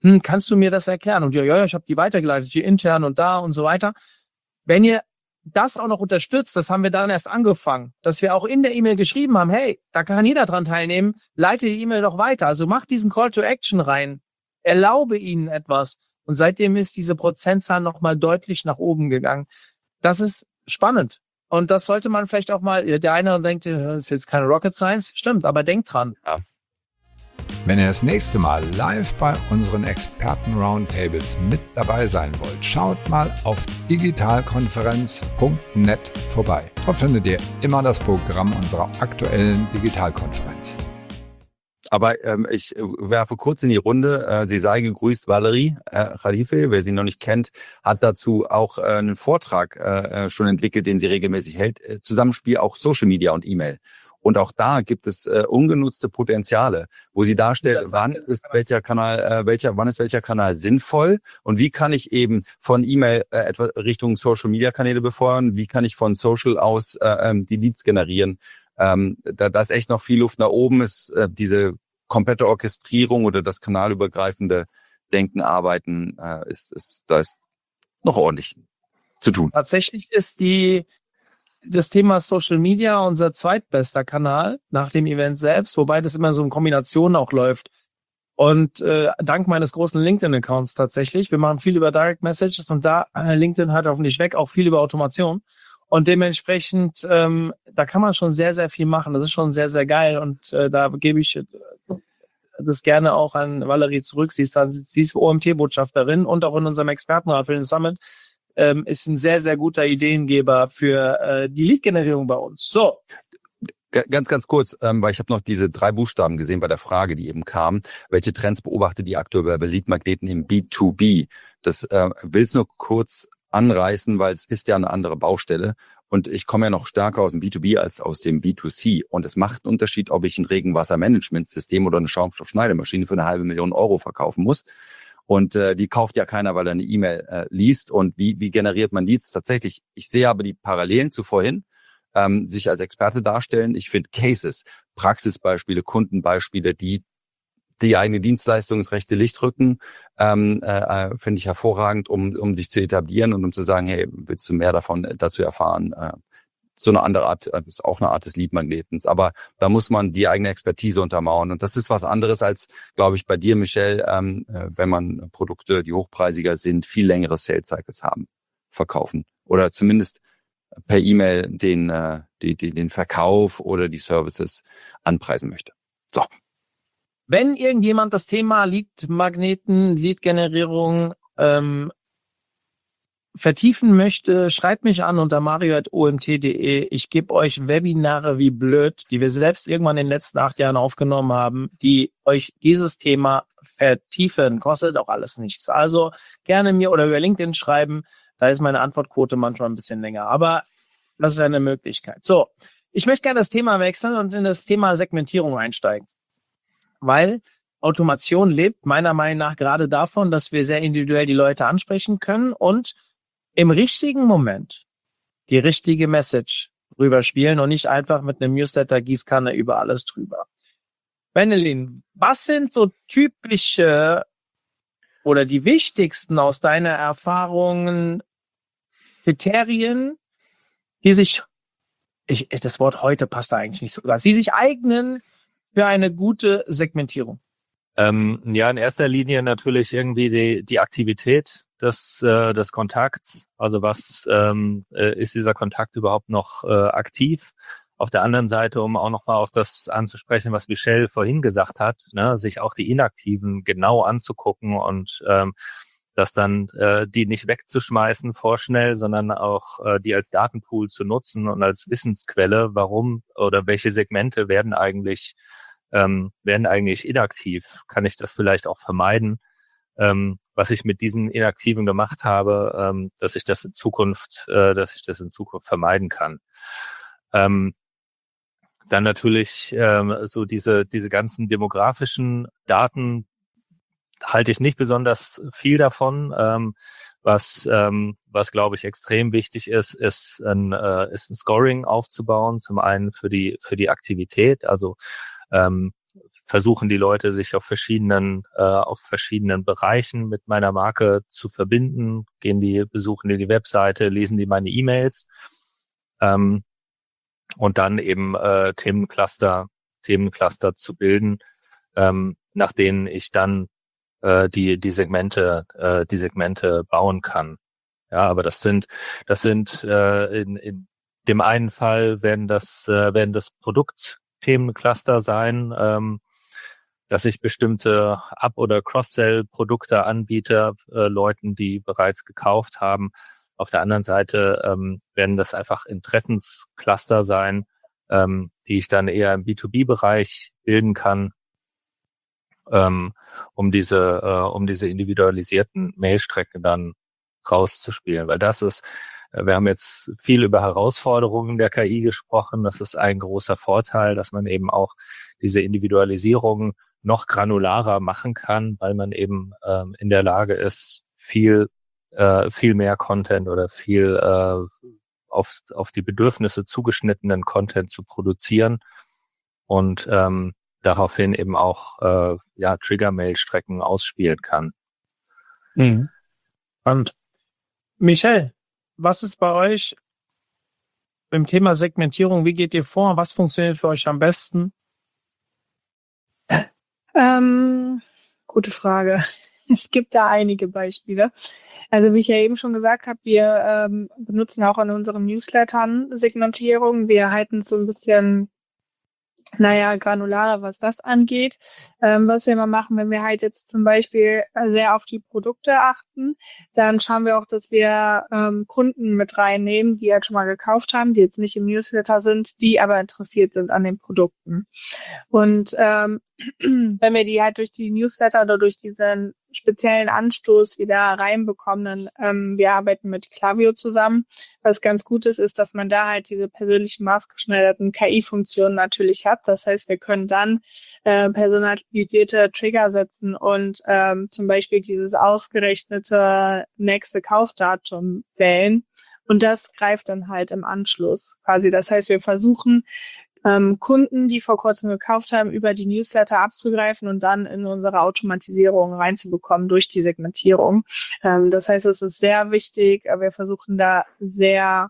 Speaker 1: kannst du mir das erklären? Und ja, ich habe die weitergeleitet, hier intern und da und so weiter. Wenn ihr das auch noch unterstützt, das haben wir dann erst angefangen, dass wir auch in der E-Mail geschrieben haben, hey, da kann jeder dran teilnehmen, leite die E-Mail doch weiter. Also mach diesen Call to Action rein, erlaube ihnen etwas. Und seitdem ist diese Prozentzahl nochmal deutlich nach oben gegangen. Das ist spannend. Und das sollte man vielleicht auch mal, der eine denkt, das ist jetzt keine Rocket Science, stimmt, aber denkt dran.
Speaker 5: Ja. Wenn ihr das nächste Mal live bei unseren Experten-Roundtables mit dabei sein wollt, schaut mal auf digitalkonferenz.net vorbei. Dort findet ihr immer das Programm unserer aktuellen Digitalkonferenz.
Speaker 4: Aber ich werfe kurz in die Runde. Sie sei gegrüßt, Valerie Khalife, wer sie noch nicht kennt, hat dazu auch einen Vortrag schon entwickelt, den sie regelmäßig hält. Zusammenspiel auch Social Media und E-Mail. Und auch da gibt es ungenutzte Potenziale, wo sie darstellt, wann ist welcher Kanal sinnvoll und wie kann ich eben von E-Mail etwa Richtung Social Media Kanäle befeuern, wie kann ich von Social aus die Leads generieren. Da ist echt noch viel Luft nach oben, ist diese komplette Orchestrierung oder das kanalübergreifende Denken, Arbeiten, da ist noch ordentlich zu tun.
Speaker 1: Tatsächlich ist das Thema Social Media unser zweitbester Kanal nach dem Event selbst, wobei das immer so in Kombination auch läuft. Und dank meines großen LinkedIn-Accounts tatsächlich. Wir machen viel über Direct Messages und da LinkedIn hat hoffentlich weg auch viel über Automation. Und dementsprechend, da kann man schon sehr, sehr viel machen. Das ist schon sehr, sehr geil. Und da gebe ich das gerne auch an Valerie zurück. Sie ist OMT-Botschafterin und auch in unserem Expertenrat für den Summit. Ist ein sehr, sehr guter Ideengeber für die Lead-Generierung bei uns. So.
Speaker 4: Ganz kurz, weil ich habe noch diese 3 Buchstaben gesehen bei der Frage, die eben kam. Welche Trends beobachtet ihr aktuell bei Lead-Magneten im B2B? Das will es nur kurz anreißen, weil es ist ja eine andere Baustelle. Und ich komme ja noch stärker aus dem B2B als aus dem B2C. Und es macht einen Unterschied, ob ich ein Regenwassermanagementsystem oder eine Schaumstoffschneidemaschine für 500.000 Euro verkaufen muss. Und die kauft ja keiner, weil er eine E-Mail liest. Und wie generiert man Leads? Tatsächlich, ich sehe aber die Parallelen zu vorhin, sich als Experte darstellen. Ich finde Cases, Praxisbeispiele, Kundenbeispiele, die eigene Dienstleistung ins rechte Licht rücken, finde ich hervorragend, um sich zu etablieren und um zu sagen, hey, willst du mehr dazu erfahren? So eine andere Art, ist auch eine Art des Lead-Magnetens, aber da muss man die eigene Expertise untermauern. Und das ist was anderes als, glaube ich, bei dir, Michelle, wenn man Produkte, die hochpreisiger sind, viel längere Sales-Cycles haben, verkaufen. Oder zumindest per E-Mail den Verkauf oder die Services anpreisen möchte. So.
Speaker 1: Wenn irgendjemand das Thema Lead-Magneten, Lead-Generierung vertiefen möchte, schreibt mich an unter mario@omt.de. Ich gebe euch Webinare wie blöd, die wir selbst irgendwann in den letzten 8 Jahren aufgenommen haben, die euch dieses Thema vertiefen. Kostet auch alles nichts. Also gerne mir oder über LinkedIn schreiben. Da ist meine Antwortquote manchmal ein bisschen länger. Aber das ist eine Möglichkeit. So, ich möchte gerne das Thema wechseln und in das Thema Segmentierung einsteigen. Weil Automation lebt meiner Meinung nach gerade davon, dass wir sehr individuell die Leute ansprechen können und im richtigen Moment die richtige Message rüberspielen und nicht einfach mit einem Newsletter-Gießkanne über alles drüber. Wendelin, was sind so typische oder die wichtigsten aus deiner Erfahrung Kriterien, die sich, das Wort heute passt da eigentlich nicht so ganz, die sich eignen für eine gute Segmentierung?
Speaker 3: Ja, in erster Linie natürlich irgendwie die Aktivität des Kontakts. Also was ist dieser Kontakt überhaupt noch aktiv? Auf der anderen Seite, um auch nochmal auf das anzusprechen, was Michelle vorhin gesagt hat, ne, sich auch die Inaktiven genau anzugucken und das dann die nicht wegzuschmeißen vorschnell, sondern auch die als Datenpool zu nutzen und als Wissensquelle, warum oder welche Segmente werden eigentlich inaktiv. Kann ich das vielleicht auch vermeiden? Was ich mit diesen Inaktiven gemacht habe, dass ich das in Zukunft vermeiden kann. Dann natürlich so diese ganzen demografischen Daten halte ich nicht besonders viel davon. Was glaube ich extrem wichtig ist ein Scoring aufzubauen. Zum einen für die Aktivität, also versuchen die Leute sich auf verschiedenen Bereichen mit meiner Marke zu verbinden, besuchen die Webseite, lesen die meine E-Mails, und dann eben Themencluster zu bilden, nach denen ich dann die Segmente bauen kann. Ja, aber das sind in dem einen Fall werden das Produktthemencluster sein, dass ich bestimmte Up- oder Cross-Sell-Produkte anbiete, Leuten, die bereits gekauft haben. Auf der anderen Seite werden das einfach Interessenscluster sein, die ich dann eher im B2B-Bereich bilden kann, um diese individualisierten Mailstrecken dann rauszuspielen. Weil wir haben jetzt viel über Herausforderungen der KI gesprochen. Das ist ein großer Vorteil, dass man eben auch diese Individualisierung noch granularer machen kann, weil man eben in der Lage ist, viel mehr Content oder viel auf die Bedürfnisse zugeschnittenen Content zu produzieren und daraufhin eben auch Trigger-Mail-Strecken ausspielen kann.
Speaker 1: Mhm. Und Michelle, was ist bei euch im Thema Segmentierung? Wie geht ihr vor? Was funktioniert für euch am besten?
Speaker 2: Gute Frage. Es gibt da einige Beispiele. Also wie ich ja eben schon gesagt habe, wir benutzen auch in unseren Newslettern Segmentierung. Wir halten es so ein bisschen granularer, was das angeht. Was wir immer machen, wenn wir halt jetzt zum Beispiel sehr auf die Produkte achten, dann schauen wir auch, dass wir Kunden mit reinnehmen, die halt schon mal gekauft haben, die jetzt nicht im Newsletter sind, die aber interessiert sind an den Produkten. Und wenn wir die halt durch die Newsletter oder durch diesen speziellen Anstoß wieder reinbekommen, dann wir arbeiten mit Klaviyo zusammen. Was ganz gut ist, dass man da halt diese persönlichen maßgeschneiderten KI-Funktionen natürlich hat. Das heißt, wir können dann personalisierte Trigger setzen und zum Beispiel dieses ausgerechnete nächste Kaufdatum wählen. Und das greift dann halt im Anschluss quasi. Das heißt, wir versuchen, Kunden, die vor kurzem gekauft haben, über die Newsletter abzugreifen und dann in unsere Automatisierung reinzubekommen durch die Segmentierung. Das heißt, es ist sehr wichtig, wir versuchen da sehr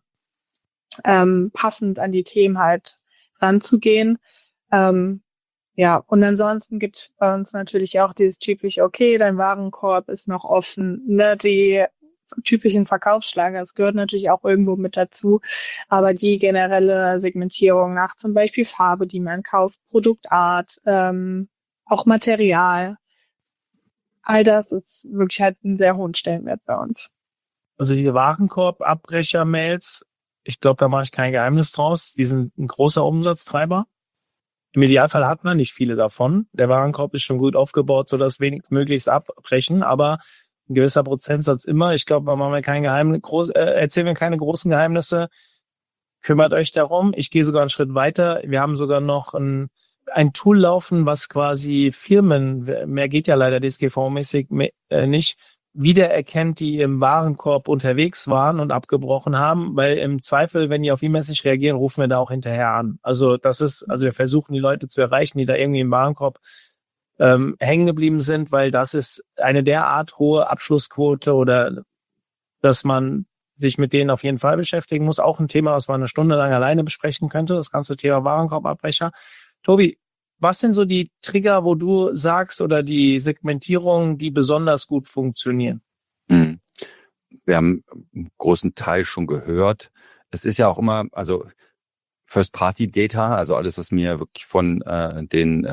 Speaker 2: passend an die Themen halt ranzugehen. Und ansonsten gibt es bei uns natürlich auch dieses typische, okay, dein Warenkorb ist noch offen, ne, die typischen Verkaufsschlager. Das gehört natürlich auch irgendwo mit dazu. Aber die generelle Segmentierung nach zum Beispiel Farbe, die man kauft, Produktart, auch Material. All das ist wirklich halt einen sehr hohen Stellenwert bei uns.
Speaker 1: Also diese Warenkorb-Abbrecher-Mails, ich glaube, da mache ich kein Geheimnis draus. Die sind ein großer Umsatztreiber. Im Idealfall hat man nicht viele davon. Der Warenkorb ist schon gut aufgebaut, sodass möglichst abbrechen, aber ein gewisser Prozentsatz immer. Ich glaube, da machen wir erzählen wir keine großen Geheimnisse. Kümmert euch darum. Ich gehe sogar einen Schritt weiter. Wir haben sogar noch ein Tool laufen, was quasi Firmen, mehr geht ja leider DSGVO-mäßig nicht, wiedererkennt, die im Warenkorb unterwegs waren und abgebrochen haben, weil im Zweifel, wenn die auf E-Mails nicht reagieren, rufen wir da auch hinterher an. Also wir versuchen die Leute zu erreichen, die da irgendwie im Warenkorb hängen geblieben sind, weil das ist eine derart hohe Abschlussquote oder dass man sich mit denen auf jeden Fall beschäftigen muss. Auch ein Thema, was man eine Stunde lang alleine besprechen könnte, das ganze Thema Warenkorbabbrecher. Tobi, was sind so die Trigger, wo du sagst, oder die Segmentierungen, die besonders gut funktionieren?
Speaker 4: Wir haben einen großen Teil schon gehört. Es ist ja auch immer, also First-Party-Data, also alles, was mir wirklich von den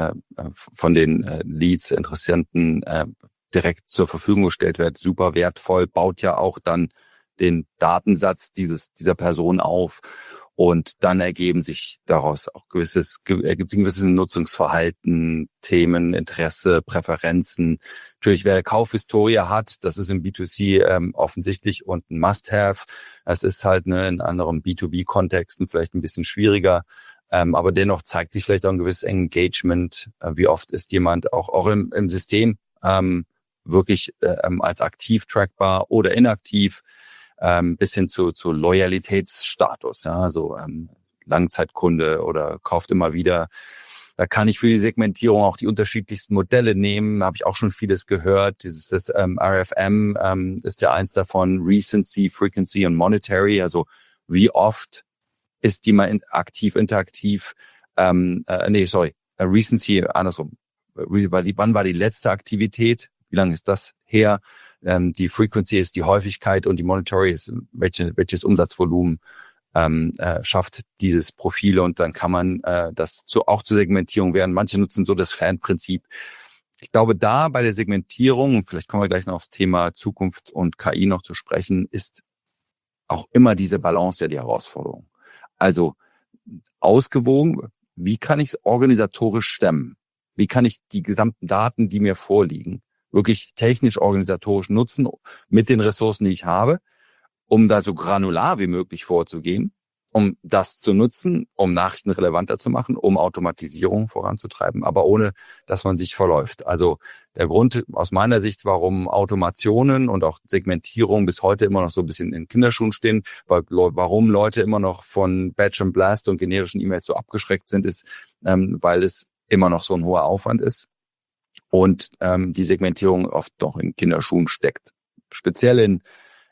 Speaker 4: Leads, Interessenten direkt zur Verfügung gestellt wird, super wertvoll, baut ja auch dann den Datensatz dieser Person auf. Und dann ergibt sich ein gewisses Nutzungsverhalten, Themen, Interesse, Präferenzen. Natürlich, wer Kaufhistorie hat, das ist im B2C offensichtlich und ein Must-Have. Es ist halt in anderen B2B-Kontexten vielleicht ein bisschen schwieriger. Aber dennoch zeigt sich vielleicht auch ein gewisses Engagement. Wie oft ist jemand auch im System wirklich als aktiv trackbar oder inaktiv, bis hin zu Loyalitätsstatus, ja, so Langzeitkunde oder kauft immer wieder. Da kann ich für die Segmentierung auch die unterschiedlichsten Modelle nehmen. Habe ich auch schon vieles gehört. Das RFM ist ja eins davon. Recency, Frequency und Monetary. Also wie oft ist die mal interaktiv? Recency, andersrum. Wann war die letzte Aktivität? Wie lange ist das her? Die Frequency ist die Häufigkeit und die Monetary ist, welches Umsatzvolumen schafft dieses Profil, und dann kann man das auch zur Segmentierung werden. Manche nutzen so das Fan-Prinzip. Ich glaube, da bei der Segmentierung, vielleicht kommen wir gleich noch aufs Thema Zukunft und KI noch zu sprechen, ist auch immer diese Balance ja die Herausforderung. Also ausgewogen, wie kann ich es organisatorisch stemmen? Wie kann ich die gesamten Daten, die mir vorliegen, wirklich technisch organisatorisch nutzen mit den Ressourcen, die ich habe, um da so granular wie möglich vorzugehen, um das zu nutzen, um Nachrichten relevanter zu machen, um Automatisierung voranzutreiben, aber ohne, dass man sich verläuft. Also der Grund aus meiner Sicht, warum Automationen und auch Segmentierung bis heute immer noch so ein bisschen in Kinderschuhen stehen, warum Leute immer noch von Batch and Blast und generischen E-Mails so abgeschreckt sind, ist, weil es immer noch so ein hoher Aufwand ist und die Segmentierung oft noch in Kinderschuhen steckt. Speziell im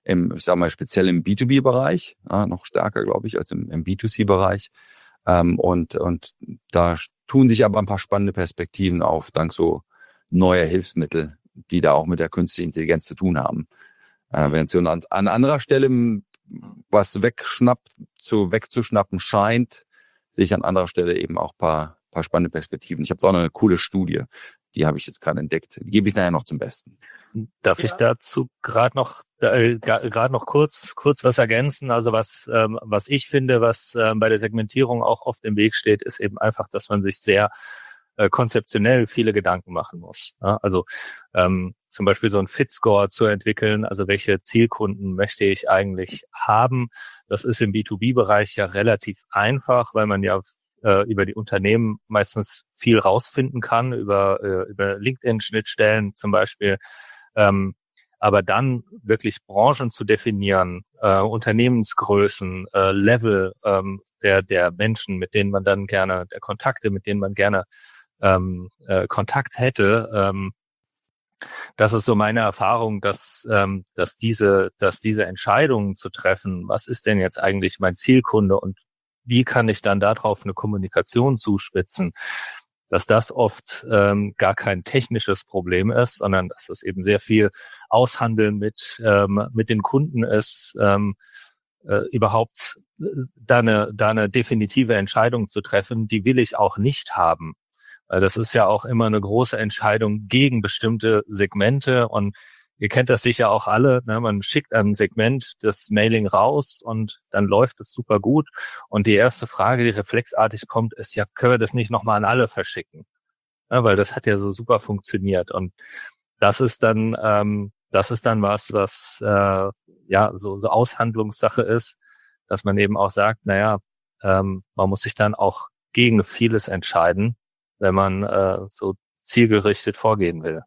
Speaker 4: B2B-Bereich, noch stärker, glaube ich, als im B2C-Bereich. Und da tun sich aber ein paar spannende Perspektiven auf, dank so neuer Hilfsmittel, die da auch mit der künstlichen Intelligenz zu tun haben. Wenn es an anderer Stelle was wegzuschnappen scheint, sehe ich an anderer Stelle eben auch ein paar spannende Perspektiven. Ich habe auch noch eine coole Studie, die habe ich jetzt gerade entdeckt. Die gebe ich nachher noch zum Besten.
Speaker 3: Darf ich dazu gerade noch kurz was ergänzen? Also was ich finde, was bei der Segmentierung auch oft im Weg steht, ist eben einfach, dass man sich sehr konzeptionell viele Gedanken machen muss. Ja? Also zum Beispiel so ein Fit-Score zu entwickeln, also welche Zielkunden möchte ich eigentlich haben. Das ist im B2B-Bereich ja relativ einfach, weil man ja über die Unternehmen meistens viel rausfinden kann, über LinkedIn-Schnittstellen zum Beispiel. Aber dann wirklich Branchen zu definieren, Unternehmensgrößen, Level der Menschen, mit denen man dann gerne, der Kontakte, mit denen man gerne Kontakt hätte, das ist so meine Erfahrung, dass diese Entscheidungen zu treffen, was ist denn jetzt eigentlich mein Zielkunde und wie kann ich dann darauf eine Kommunikation zuspitzen, dass das oft gar kein technisches Problem ist, sondern dass das eben sehr viel Aushandeln mit den Kunden ist, überhaupt da eine definitive Entscheidung zu treffen, die will ich auch nicht haben. Weil das ist ja auch immer eine große Entscheidung gegen bestimmte Segmente und ihr kennt das sicher auch alle, ne? Man schickt ein Segment das Mailing raus und dann läuft es super gut. Und die erste Frage, die reflexartig kommt, ist ja, können wir das nicht nochmal an alle verschicken? Ja, weil das hat ja so super funktioniert. Und das ist dann was so Aushandlungssache ist, dass man eben auch sagt, man muss sich dann auch gegen vieles entscheiden, wenn man so zielgerichtet vorgehen will.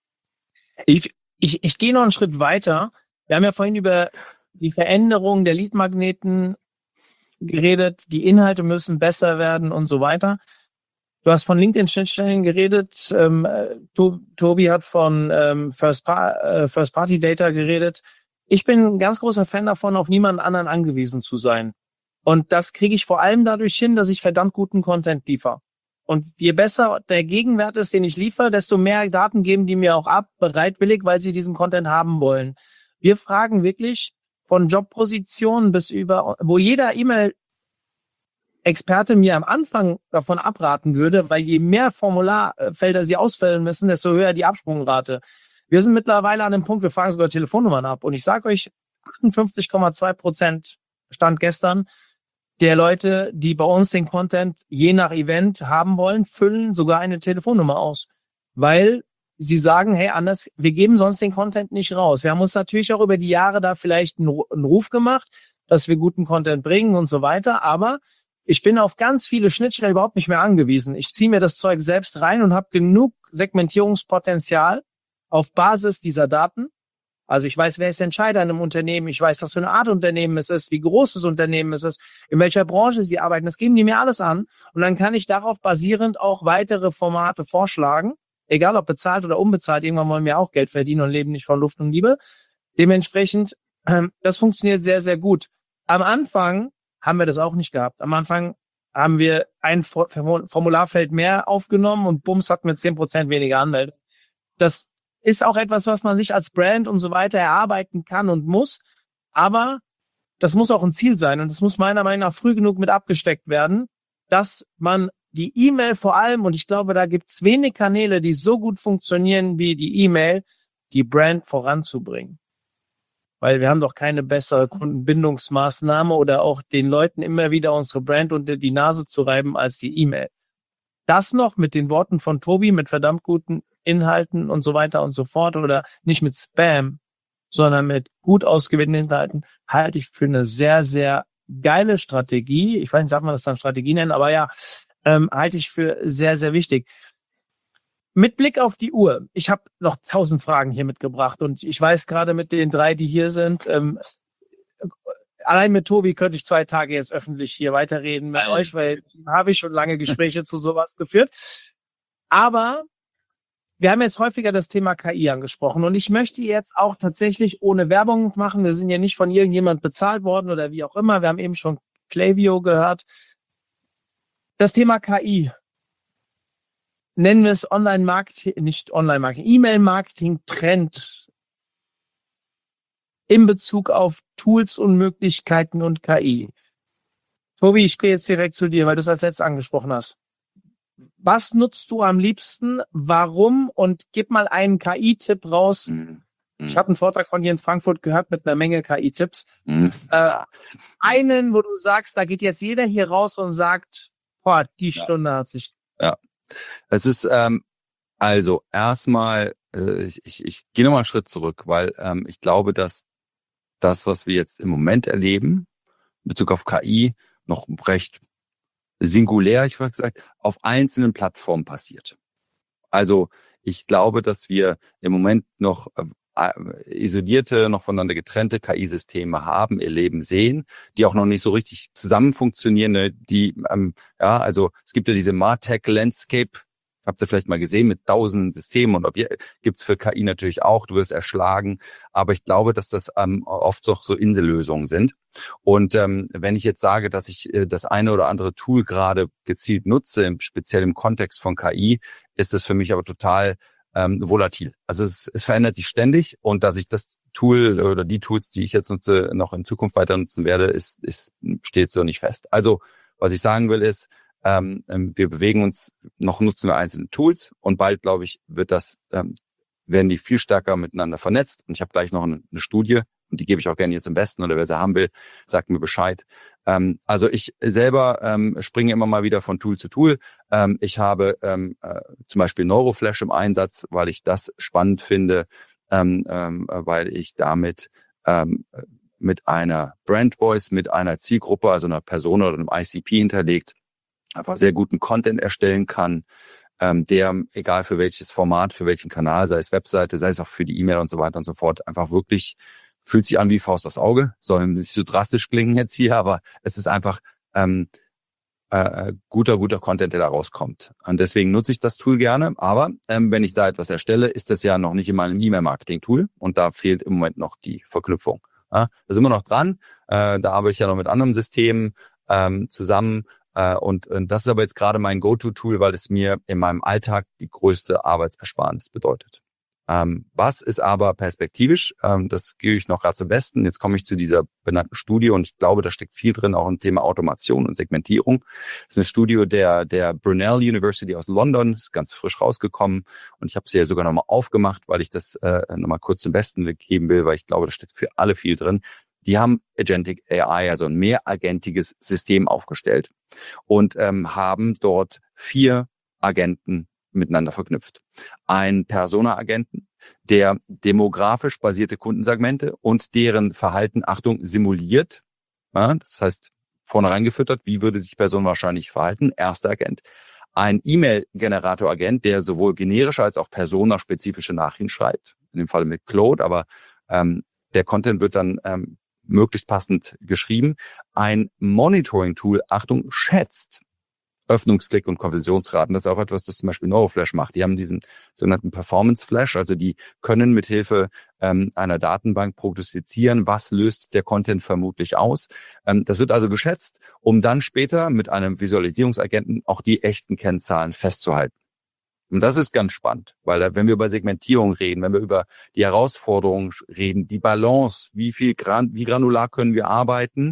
Speaker 1: Ich gehe noch einen Schritt weiter. Wir haben ja vorhin über die Veränderung der Leadmagneten geredet. Die Inhalte müssen besser werden und so weiter. Du hast von LinkedIn-Schnittstellen geredet. Tobi hat von First-Party-Data geredet. Ich bin ein ganz großer Fan davon, auf niemanden anderen angewiesen zu sein. Und das kriege ich vor allem dadurch hin, dass ich verdammt guten Content liefere. Und je besser der Gegenwert ist, den ich liefere, desto mehr Daten geben die mir auch ab, bereitwillig, weil sie diesen Content haben wollen. Wir fragen wirklich von Jobpositionen bis über, wo jeder E-Mail-Experte mir am Anfang davon abraten würde, weil je mehr Formularfelder sie ausfüllen müssen, desto höher die Absprungrate. Wir sind mittlerweile an dem Punkt, wir fragen sogar Telefonnummern ab. Und ich sage euch, 58,2% Stand gestern, der Leute, die bei uns den Content je nach Event haben wollen, füllen sogar eine Telefonnummer aus. Weil sie sagen, hey, anders, wir geben sonst den Content nicht raus. Wir haben uns natürlich auch über die Jahre da vielleicht einen Ruf gemacht, dass wir guten Content bringen und so weiter. Aber ich bin auf ganz viele Schnittstellen überhaupt nicht mehr angewiesen. Ich ziehe mir das Zeug selbst rein und habe genug Segmentierungspotenzial auf Basis dieser Daten. Also ich weiß, wer ist Entscheider in einem Unternehmen, ich weiß, was für eine Art Unternehmen es ist, wie groß das Unternehmen es ist, in welcher Branche sie arbeiten. Das geben die mir alles an. Und dann kann ich darauf basierend auch weitere Formate vorschlagen. Egal ob bezahlt oder unbezahlt, irgendwann wollen wir auch Geld verdienen und leben nicht von Luft und Liebe. Dementsprechend, das funktioniert sehr, sehr gut. Am Anfang haben wir das auch nicht gehabt. Am Anfang haben wir ein Formularfeld mehr aufgenommen und bums hatten wir 10% weniger Anmeldungen. Das ist auch etwas, was man sich als Brand und so weiter erarbeiten kann und muss. Aber das muss auch ein Ziel sein und das muss meiner Meinung nach früh genug mit abgesteckt werden, dass man die E-Mail vor allem, und ich glaube, da gibt's wenig Kanäle, die so gut funktionieren wie die E-Mail, die Brand voranzubringen. Weil wir haben doch keine bessere Kundenbindungsmaßnahme oder auch den Leuten immer wieder unsere Brand unter die Nase zu reiben als die E-Mail. Das noch mit den Worten von Tobi, mit verdammt guten Inhalten und so weiter und so fort oder nicht mit Spam, sondern mit gut ausgewählten Inhalten, halte ich für eine sehr, sehr geile Strategie. Ich weiß nicht, darf man das dann Strategie nennen, aber ja, halte ich für sehr, sehr wichtig. Mit Blick auf die Uhr, ich habe noch 1000 Fragen hier mitgebracht und ich weiß gerade mit den 3, die hier sind, allein mit Tobi könnte ich 2 Tage jetzt öffentlich hier weiterreden mit euch, weil habe ich schon lange Gespräche zu sowas geführt. Aber wir haben jetzt häufiger das Thema KI angesprochen und ich möchte jetzt auch tatsächlich ohne Werbung machen. Wir sind ja nicht von irgendjemand bezahlt worden oder wie auch immer. Wir haben eben schon Klaviyo gehört. Das Thema KI. Nennen wir es Online-Marketing, nicht Online-Marketing, E-Mail-Marketing-Trend in Bezug auf Tools und Möglichkeiten und KI. Tobi, ich gehe jetzt direkt zu dir, weil du es als letztes angesprochen hast. Was nutzt du am liebsten? Warum? Und gib mal einen KI-Tipp raus. Ich habe einen Vortrag von dir in Frankfurt gehört mit einer Menge KI-Tipps. Einen, wo du sagst, da geht jetzt jeder hier raus und sagt, boah, die Stunde hat sich...
Speaker 4: Ja. Es ist also erstmal, ich gehe nochmal einen Schritt zurück, weil ich glaube, dass das, was wir jetzt im Moment erleben, in Bezug auf KI, noch recht singulär, ich würde sagen, auf einzelnen Plattformen passiert. Also ich glaube, dass wir im Moment noch isolierte, noch voneinander getrennte KI-Systeme haben, ihr Leben sehen, die auch noch nicht so richtig zusammen funktionieren. Die, also es gibt ja diese Martech Landscape, habt ihr vielleicht mal gesehen, mit tausenden Systemen und gibt's für KI natürlich auch, du wirst erschlagen, aber ich glaube, dass das oft doch so Insellösungen sind. Und wenn ich jetzt sage, dass ich das eine oder andere Tool gerade gezielt nutze, speziell im Kontext von KI, ist es für mich aber total volatil. Also es verändert sich ständig und dass ich das Tool oder die Tools, die ich jetzt nutze, noch in Zukunft weiter nutzen werde, steht so nicht fest. Also was ich sagen will ist, wir bewegen uns, noch nutzen wir einzelne Tools und bald, glaube ich, werden die viel stärker miteinander vernetzt. Und ich habe gleich noch eine Studie und die gebe ich auch gerne hier zum Besten oder wer sie haben will, sagt mir Bescheid. Also ich selber springe immer mal wieder von Tool zu Tool. Ich habe zum Beispiel Neuroflash im Einsatz, weil ich das spannend finde, weil ich damit mit einer Brand Voice, mit einer Zielgruppe, also einer Person oder einem ICP hinterlegt, aber sehr guten Content erstellen kann, der, egal für welches Format, für welchen Kanal, sei es Webseite, sei es auch für die E-Mail und so weiter und so fort, einfach wirklich fühlt sich an wie Faust aufs Auge. Soll nicht so drastisch klingen jetzt hier, aber es ist einfach guter Content, der da rauskommt. Und deswegen nutze ich das Tool gerne. Aber wenn ich da etwas erstelle, ist das ja noch nicht in meinem E-Mail-Marketing-Tool und da fehlt im Moment noch die Verknüpfung. Ja, da sind wir noch dran. Da arbeite ich ja noch mit anderen Systemen zusammen. Und das ist aber jetzt gerade mein Go-To-Tool, weil es mir in meinem Alltag die größte Arbeitsersparnis bedeutet. Was ist aber perspektivisch? Das gebe ich noch gerade zum Besten. Jetzt komme ich zu dieser benannten Studie und ich glaube, da steckt viel drin, auch im Thema Automation und Segmentierung. Das ist eine Studie der Brunel University aus London, ist ganz frisch rausgekommen und ich habe sie ja sogar nochmal aufgemacht, weil ich das nochmal kurz zum Besten geben will, weil ich glaube, da steckt für alle viel drin. Die haben Agentic AI, also ein mehragentiges System aufgestellt und haben dort 4 Agenten miteinander verknüpft. Ein Persona-Agenten, der demografisch basierte Kundensegmente und deren Verhalten, Achtung, simuliert. Ja, das heißt, vorne reingefüttert, wie würde sich die Person wahrscheinlich verhalten? Erster Agent. Ein E-Mail-Generator-Agent, der sowohl generische als auch personaspezifische Nachrichten schreibt. In dem Fall mit Claude, aber Der Content wird dann möglichst passend geschrieben. Ein Monitoring-Tool, Achtung, schätzt Öffnungsklick und Konversionsraten. Das ist auch etwas, das zum Beispiel Neuroflash macht. Die haben diesen sogenannten Performance Flash, also die können mithilfe einer Datenbank prognostizieren, was löst der Content vermutlich aus. Das wird also geschätzt, um dann später mit einem Visualisierungsagenten auch die echten Kennzahlen festzuhalten. Und das ist ganz spannend, weil wenn wir über Segmentierung reden, wenn wir über die Herausforderungen reden, die Balance, wie granular können wir arbeiten,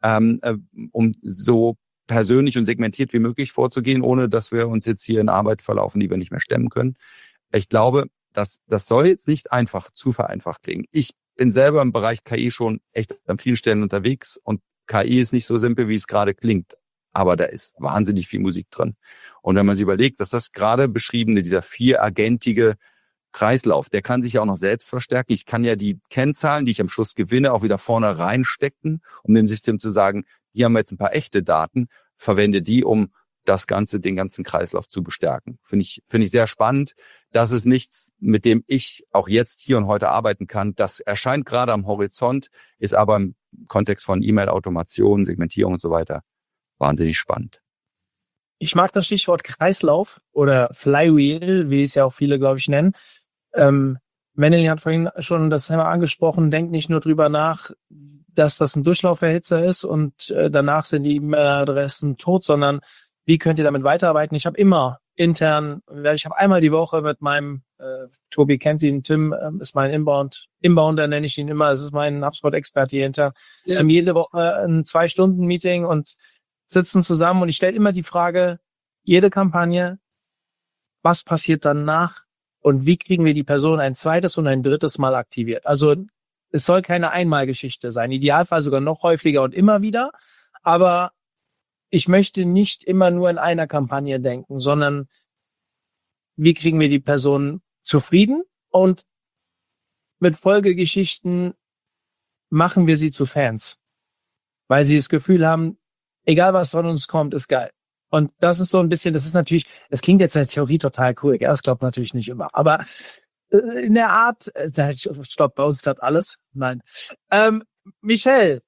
Speaker 4: um so persönlich und segmentiert wie möglich vorzugehen, ohne dass wir uns jetzt hier in Arbeit verlaufen, die wir nicht mehr stemmen können. Ich glaube, das soll jetzt nicht zu vereinfacht klingen. Ich bin selber im Bereich KI schon echt an vielen Stellen unterwegs und KI ist nicht so simpel, wie es gerade klingt. Aber da ist wahnsinnig viel Musik drin. Und wenn man sich überlegt, dass das gerade beschriebene, dieser 4-agentige Kreislauf, der kann sich ja auch noch selbst verstärken. Ich kann ja die Kennzahlen, die ich am Schluss gewinne, auch wieder vorne reinstecken, um dem System zu sagen, hier haben wir jetzt ein paar echte Daten, verwende die, um den ganzen Kreislauf zu bestärken. Finde ich sehr spannend. Das ist nichts, mit dem ich auch jetzt hier und heute arbeiten kann. Das erscheint gerade am Horizont, ist aber im Kontext von E-Mail-Automation, Segmentierung und so weiter wahnsinnig spannend.
Speaker 1: Ich mag das Stichwort Kreislauf oder Flywheel, wie es ja auch viele, glaube ich, nennen. Wendelin hat vorhin schon das Thema angesprochen, denkt nicht nur drüber nach, dass das ein Durchlauferhitzer ist und danach sind die E-Mail-Adressen tot, sondern wie könnt ihr damit weiterarbeiten? Ich habe immer intern, ich habe einmal die Woche mit meinem, Tobi kennt ihn, Tim ist mein Inbounder nenne ich ihn immer, es ist mein HubSpot-Experte hier intern. Wir haben jede Woche ein 2-Stunden-Meeting und sitzen zusammen und ich stelle immer die Frage, jede Kampagne, was passiert danach und wie kriegen wir die Person ein zweites und ein drittes Mal aktiviert? Also es soll keine Einmalgeschichte sein, idealfall sogar noch häufiger und immer wieder, aber ich möchte nicht immer nur in einer Kampagne denken, sondern wie kriegen wir die Person zufrieden und mit Folgegeschichten machen wir sie zu Fans, weil sie das Gefühl haben, egal was von uns kommt, ist geil. Und das ist so ein bisschen, das klingt jetzt in der Theorie total cool, ja, das glaubt natürlich nicht immer, aber in der Art, stopp, bei uns hat alles, nein. Michelle,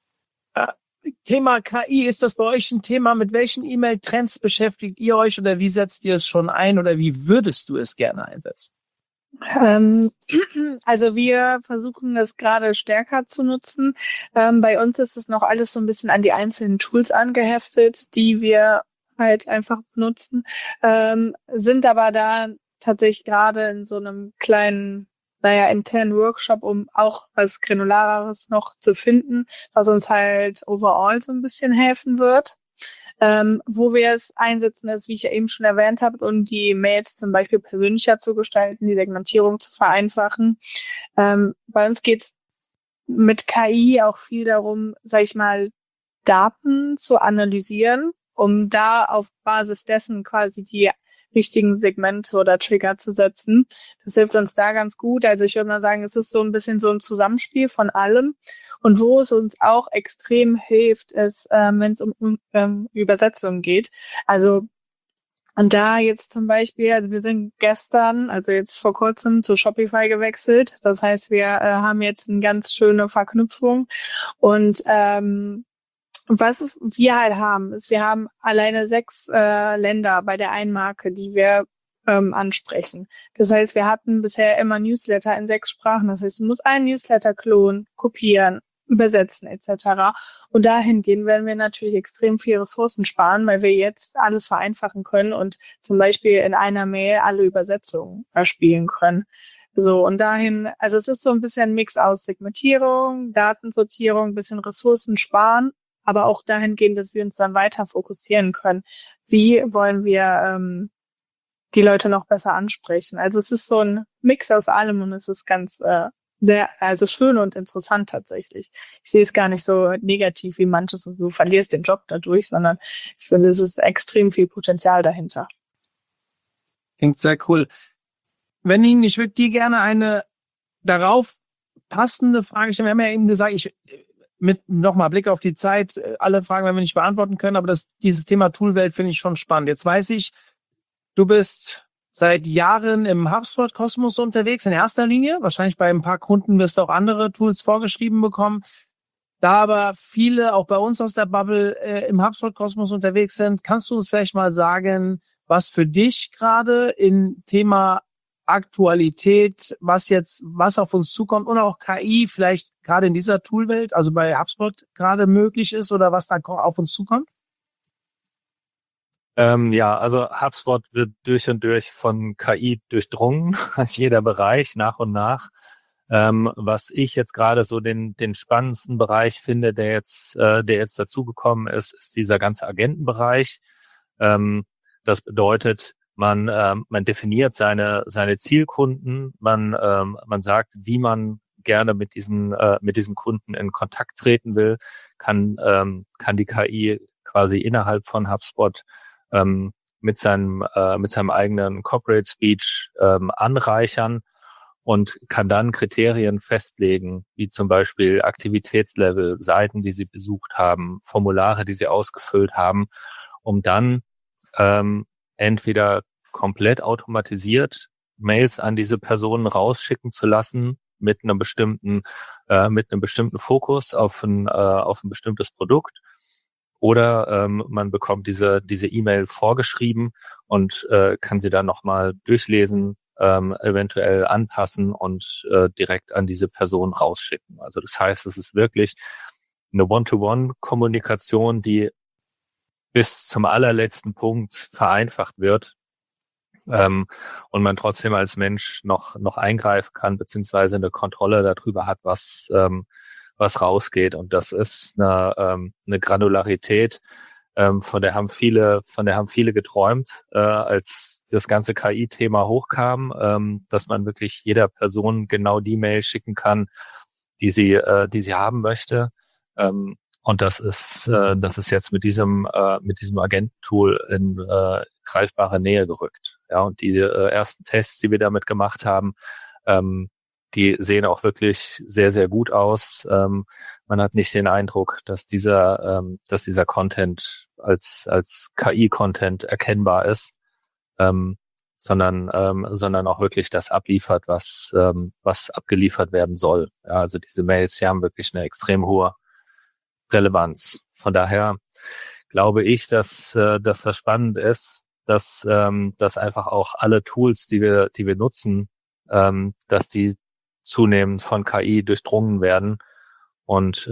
Speaker 1: Thema KI, ist das bei euch ein Thema? Mit welchen E-Mail-Trends beschäftigt ihr euch oder wie setzt ihr es schon ein oder wie würdest du es gerne einsetzen?
Speaker 2: Also wir versuchen das gerade stärker zu nutzen. Bei uns ist es noch alles so ein bisschen an die einzelnen Tools angeheftet, die wir halt einfach benutzen, sind aber da tatsächlich gerade in so einem kleinen, internen Workshop, um auch was Granulareres noch zu finden, was uns halt overall so ein bisschen helfen wird. Wo wir es einsetzen, ist, wie ich ja eben schon erwähnt habe, um die Mails zum Beispiel persönlicher zu gestalten, die Segmentierung zu vereinfachen. Bei uns geht's mit KI auch viel darum, sag ich mal, Daten zu analysieren, um da auf Basis dessen quasi die richtigen Segmente oder Trigger zu setzen. Das hilft uns da ganz gut. Also ich würde mal sagen, es ist so ein bisschen so ein Zusammenspiel von allem. Und wo es uns auch extrem hilft, ist, wenn es um Übersetzung geht. Also und da jetzt zum Beispiel, also wir sind gestern, also jetzt vor kurzem zu Shopify gewechselt. Das heißt, wir haben jetzt eine ganz schöne Verknüpfung. Und was wir halt haben, ist, wir haben alleine 6 Länder bei der einen Marke, die wir ansprechen. Das heißt, wir hatten bisher immer Newsletter in 6 Sprachen. Das heißt, du musst einen Newsletter klonen, kopieren, übersetzen etc. Und dahingehend werden wir natürlich extrem viel Ressourcen sparen, weil wir jetzt alles vereinfachen können und zum Beispiel in einer Mail alle Übersetzungen erspielen können. So, und dahin, also es ist so ein bisschen ein Mix aus Segmentierung, Datensortierung, ein bisschen Ressourcen sparen, aber auch dahingehend, dass wir uns dann weiter fokussieren können. Wie wollen wir die Leute noch besser ansprechen? Also es ist so ein Mix aus allem und es ist ganz sehr schön und interessant tatsächlich. Ich sehe es gar nicht so negativ wie manches, du verlierst den Job dadurch, sondern ich finde, es ist extrem viel Potenzial dahinter.
Speaker 1: Klingt sehr cool. Wendelin, ich würde dir gerne eine darauf passende Frage stellen. Wir haben ja eben gesagt, mit nochmal Blick auf die Zeit, alle Fragen werden wir nicht beantworten können, aber dieses Thema Toolwelt finde ich schon spannend. Jetzt weiß ich, du bist seit Jahren im HubSpot-Kosmos unterwegs, in erster Linie. Wahrscheinlich bei ein paar Kunden wirst du auch andere Tools vorgeschrieben bekommen. Da aber viele auch bei uns aus der Bubble im HubSpot-Kosmos unterwegs sind, kannst du uns vielleicht mal sagen, was für dich gerade im Thema Aktualität, was auf uns zukommt und auch KI vielleicht gerade in dieser Toolwelt, also bei HubSpot gerade möglich ist oder was da auf uns zukommt?
Speaker 3: Also HubSpot wird durch und durch von KI durchdrungen, jeder Bereich nach und nach. Was ich jetzt gerade so den spannendsten Bereich finde, der jetzt dazugekommen ist, ist dieser ganze Agentenbereich. Das bedeutet, man definiert seine Zielkunden, man sagt, wie man gerne mit diesen Kunden in Kontakt treten will, kann die KI quasi innerhalb von HubSpot mit seinem eigenen Corporate Speech anreichern und kann dann Kriterien festlegen, wie zum Beispiel Aktivitätslevel, Seiten, die sie besucht haben, Formulare, die sie ausgefüllt haben, um dann entweder komplett automatisiert Mails an diese Personen rausschicken zu lassen mit einem bestimmten Fokus auf ein bestimmtes Produkt. Oder man bekommt diese E-Mail vorgeschrieben und kann sie dann nochmal durchlesen, eventuell anpassen und direkt an diese Person rausschicken. Also das heißt, es ist wirklich eine One-to-One-Kommunikation, die bis zum allerletzten Punkt vereinfacht wird und man trotzdem als Mensch noch eingreifen kann, beziehungsweise eine Kontrolle darüber hat, was rausgeht. Und das ist eine Granularität, von der haben viele geträumt, als das ganze KI-Thema hochkam, dass man wirklich jeder Person genau die Mail schicken kann, die sie haben möchte. Und das ist jetzt mit diesem Agententool in greifbare Nähe gerückt. Ja, und die ersten Tests, die wir damit gemacht haben, die sehen auch wirklich sehr, sehr gut aus. Man hat nicht den Eindruck, dass dieser Content als KI-Content erkennbar ist, sondern auch wirklich das abliefert, was abgeliefert werden soll. Ja, also diese Mails, die haben wirklich eine extrem hohe Relevanz. Von daher glaube ich, dass das spannend ist, dass einfach auch alle Tools, die wir nutzen, dass die zunehmend von KI durchdrungen werden und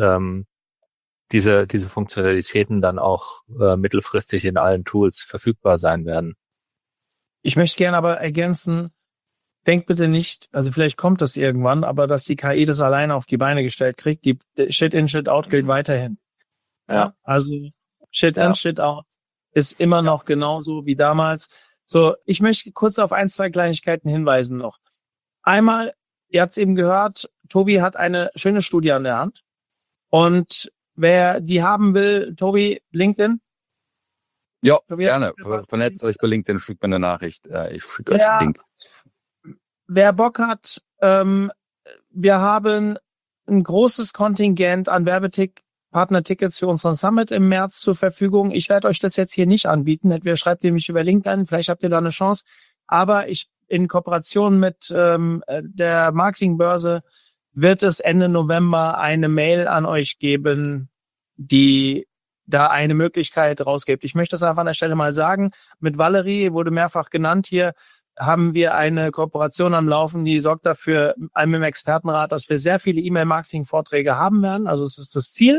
Speaker 3: diese Funktionalitäten dann auch mittelfristig in allen Tools verfügbar sein werden.
Speaker 1: Ich möchte gerne aber ergänzen, denkt bitte nicht, also vielleicht kommt das irgendwann, aber dass die KI das alleine auf die Beine gestellt kriegt, die Shit-in, Shit-out gilt weiterhin. Ja. Also Shit-in, Shit-out ist immer noch genauso wie damals. So, ich möchte kurz auf 1-2 Kleinigkeiten hinweisen noch. Einmal, ihr habt es eben gehört, Tobi hat eine schöne Studie an der Hand. Und wer die haben will, Tobi, LinkedIn?
Speaker 4: Ja, gerne. Vernetzt euch bei LinkedIn, schickt mir eine Nachricht. Ich schicke euch den Link.
Speaker 1: Wer Bock hat, wir haben ein großes Kontingent an Partner-Tickets für unseren Summit im März zur Verfügung. Ich werde euch das jetzt hier nicht anbieten. Entweder schreibt ihr mich über LinkedIn, vielleicht habt ihr da eine Chance. Aber in Kooperation mit der Marketingbörse wird es Ende November eine Mail an euch geben, die da eine Möglichkeit rausgibt. Ich möchte das einfach an der Stelle mal sagen. Mit Valerie, wurde mehrfach genannt hier, haben wir eine Kooperation am Laufen, die sorgt dafür, mit dem Expertenrat, dass wir sehr viele E-Mail-Marketing-Vorträge haben werden. Also es ist das Ziel.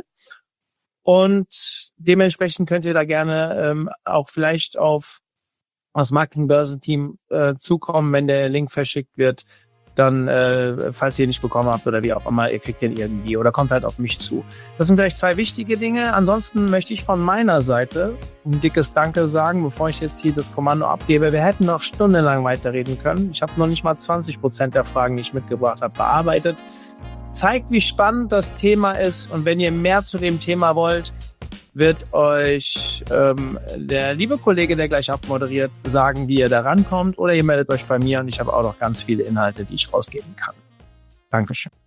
Speaker 1: Und dementsprechend könnt ihr da gerne auch vielleicht auf das Marketing-Börsenteam zukommen, wenn der Link verschickt wird. Dann, falls ihr ihn nicht bekommen habt oder wie auch immer, ihr kriegt den irgendwie oder kommt halt auf mich zu. Das sind vielleicht 2 wichtige Dinge. Ansonsten möchte ich von meiner Seite ein dickes Danke sagen, bevor ich jetzt hier das Kommando abgebe. Wir hätten noch stundenlang weiterreden können. Ich habe noch nicht mal 20% der Fragen, die ich mitgebracht habe, bearbeitet. Zeigt, wie spannend das Thema ist. Und wenn ihr mehr zu dem Thema wollt, wird euch der liebe Kollege, der gleich abmoderiert, sagen, wie ihr da rankommt. Oder ihr meldet euch bei mir und ich habe auch noch ganz viele Inhalte, die ich rausgeben kann. Dankeschön.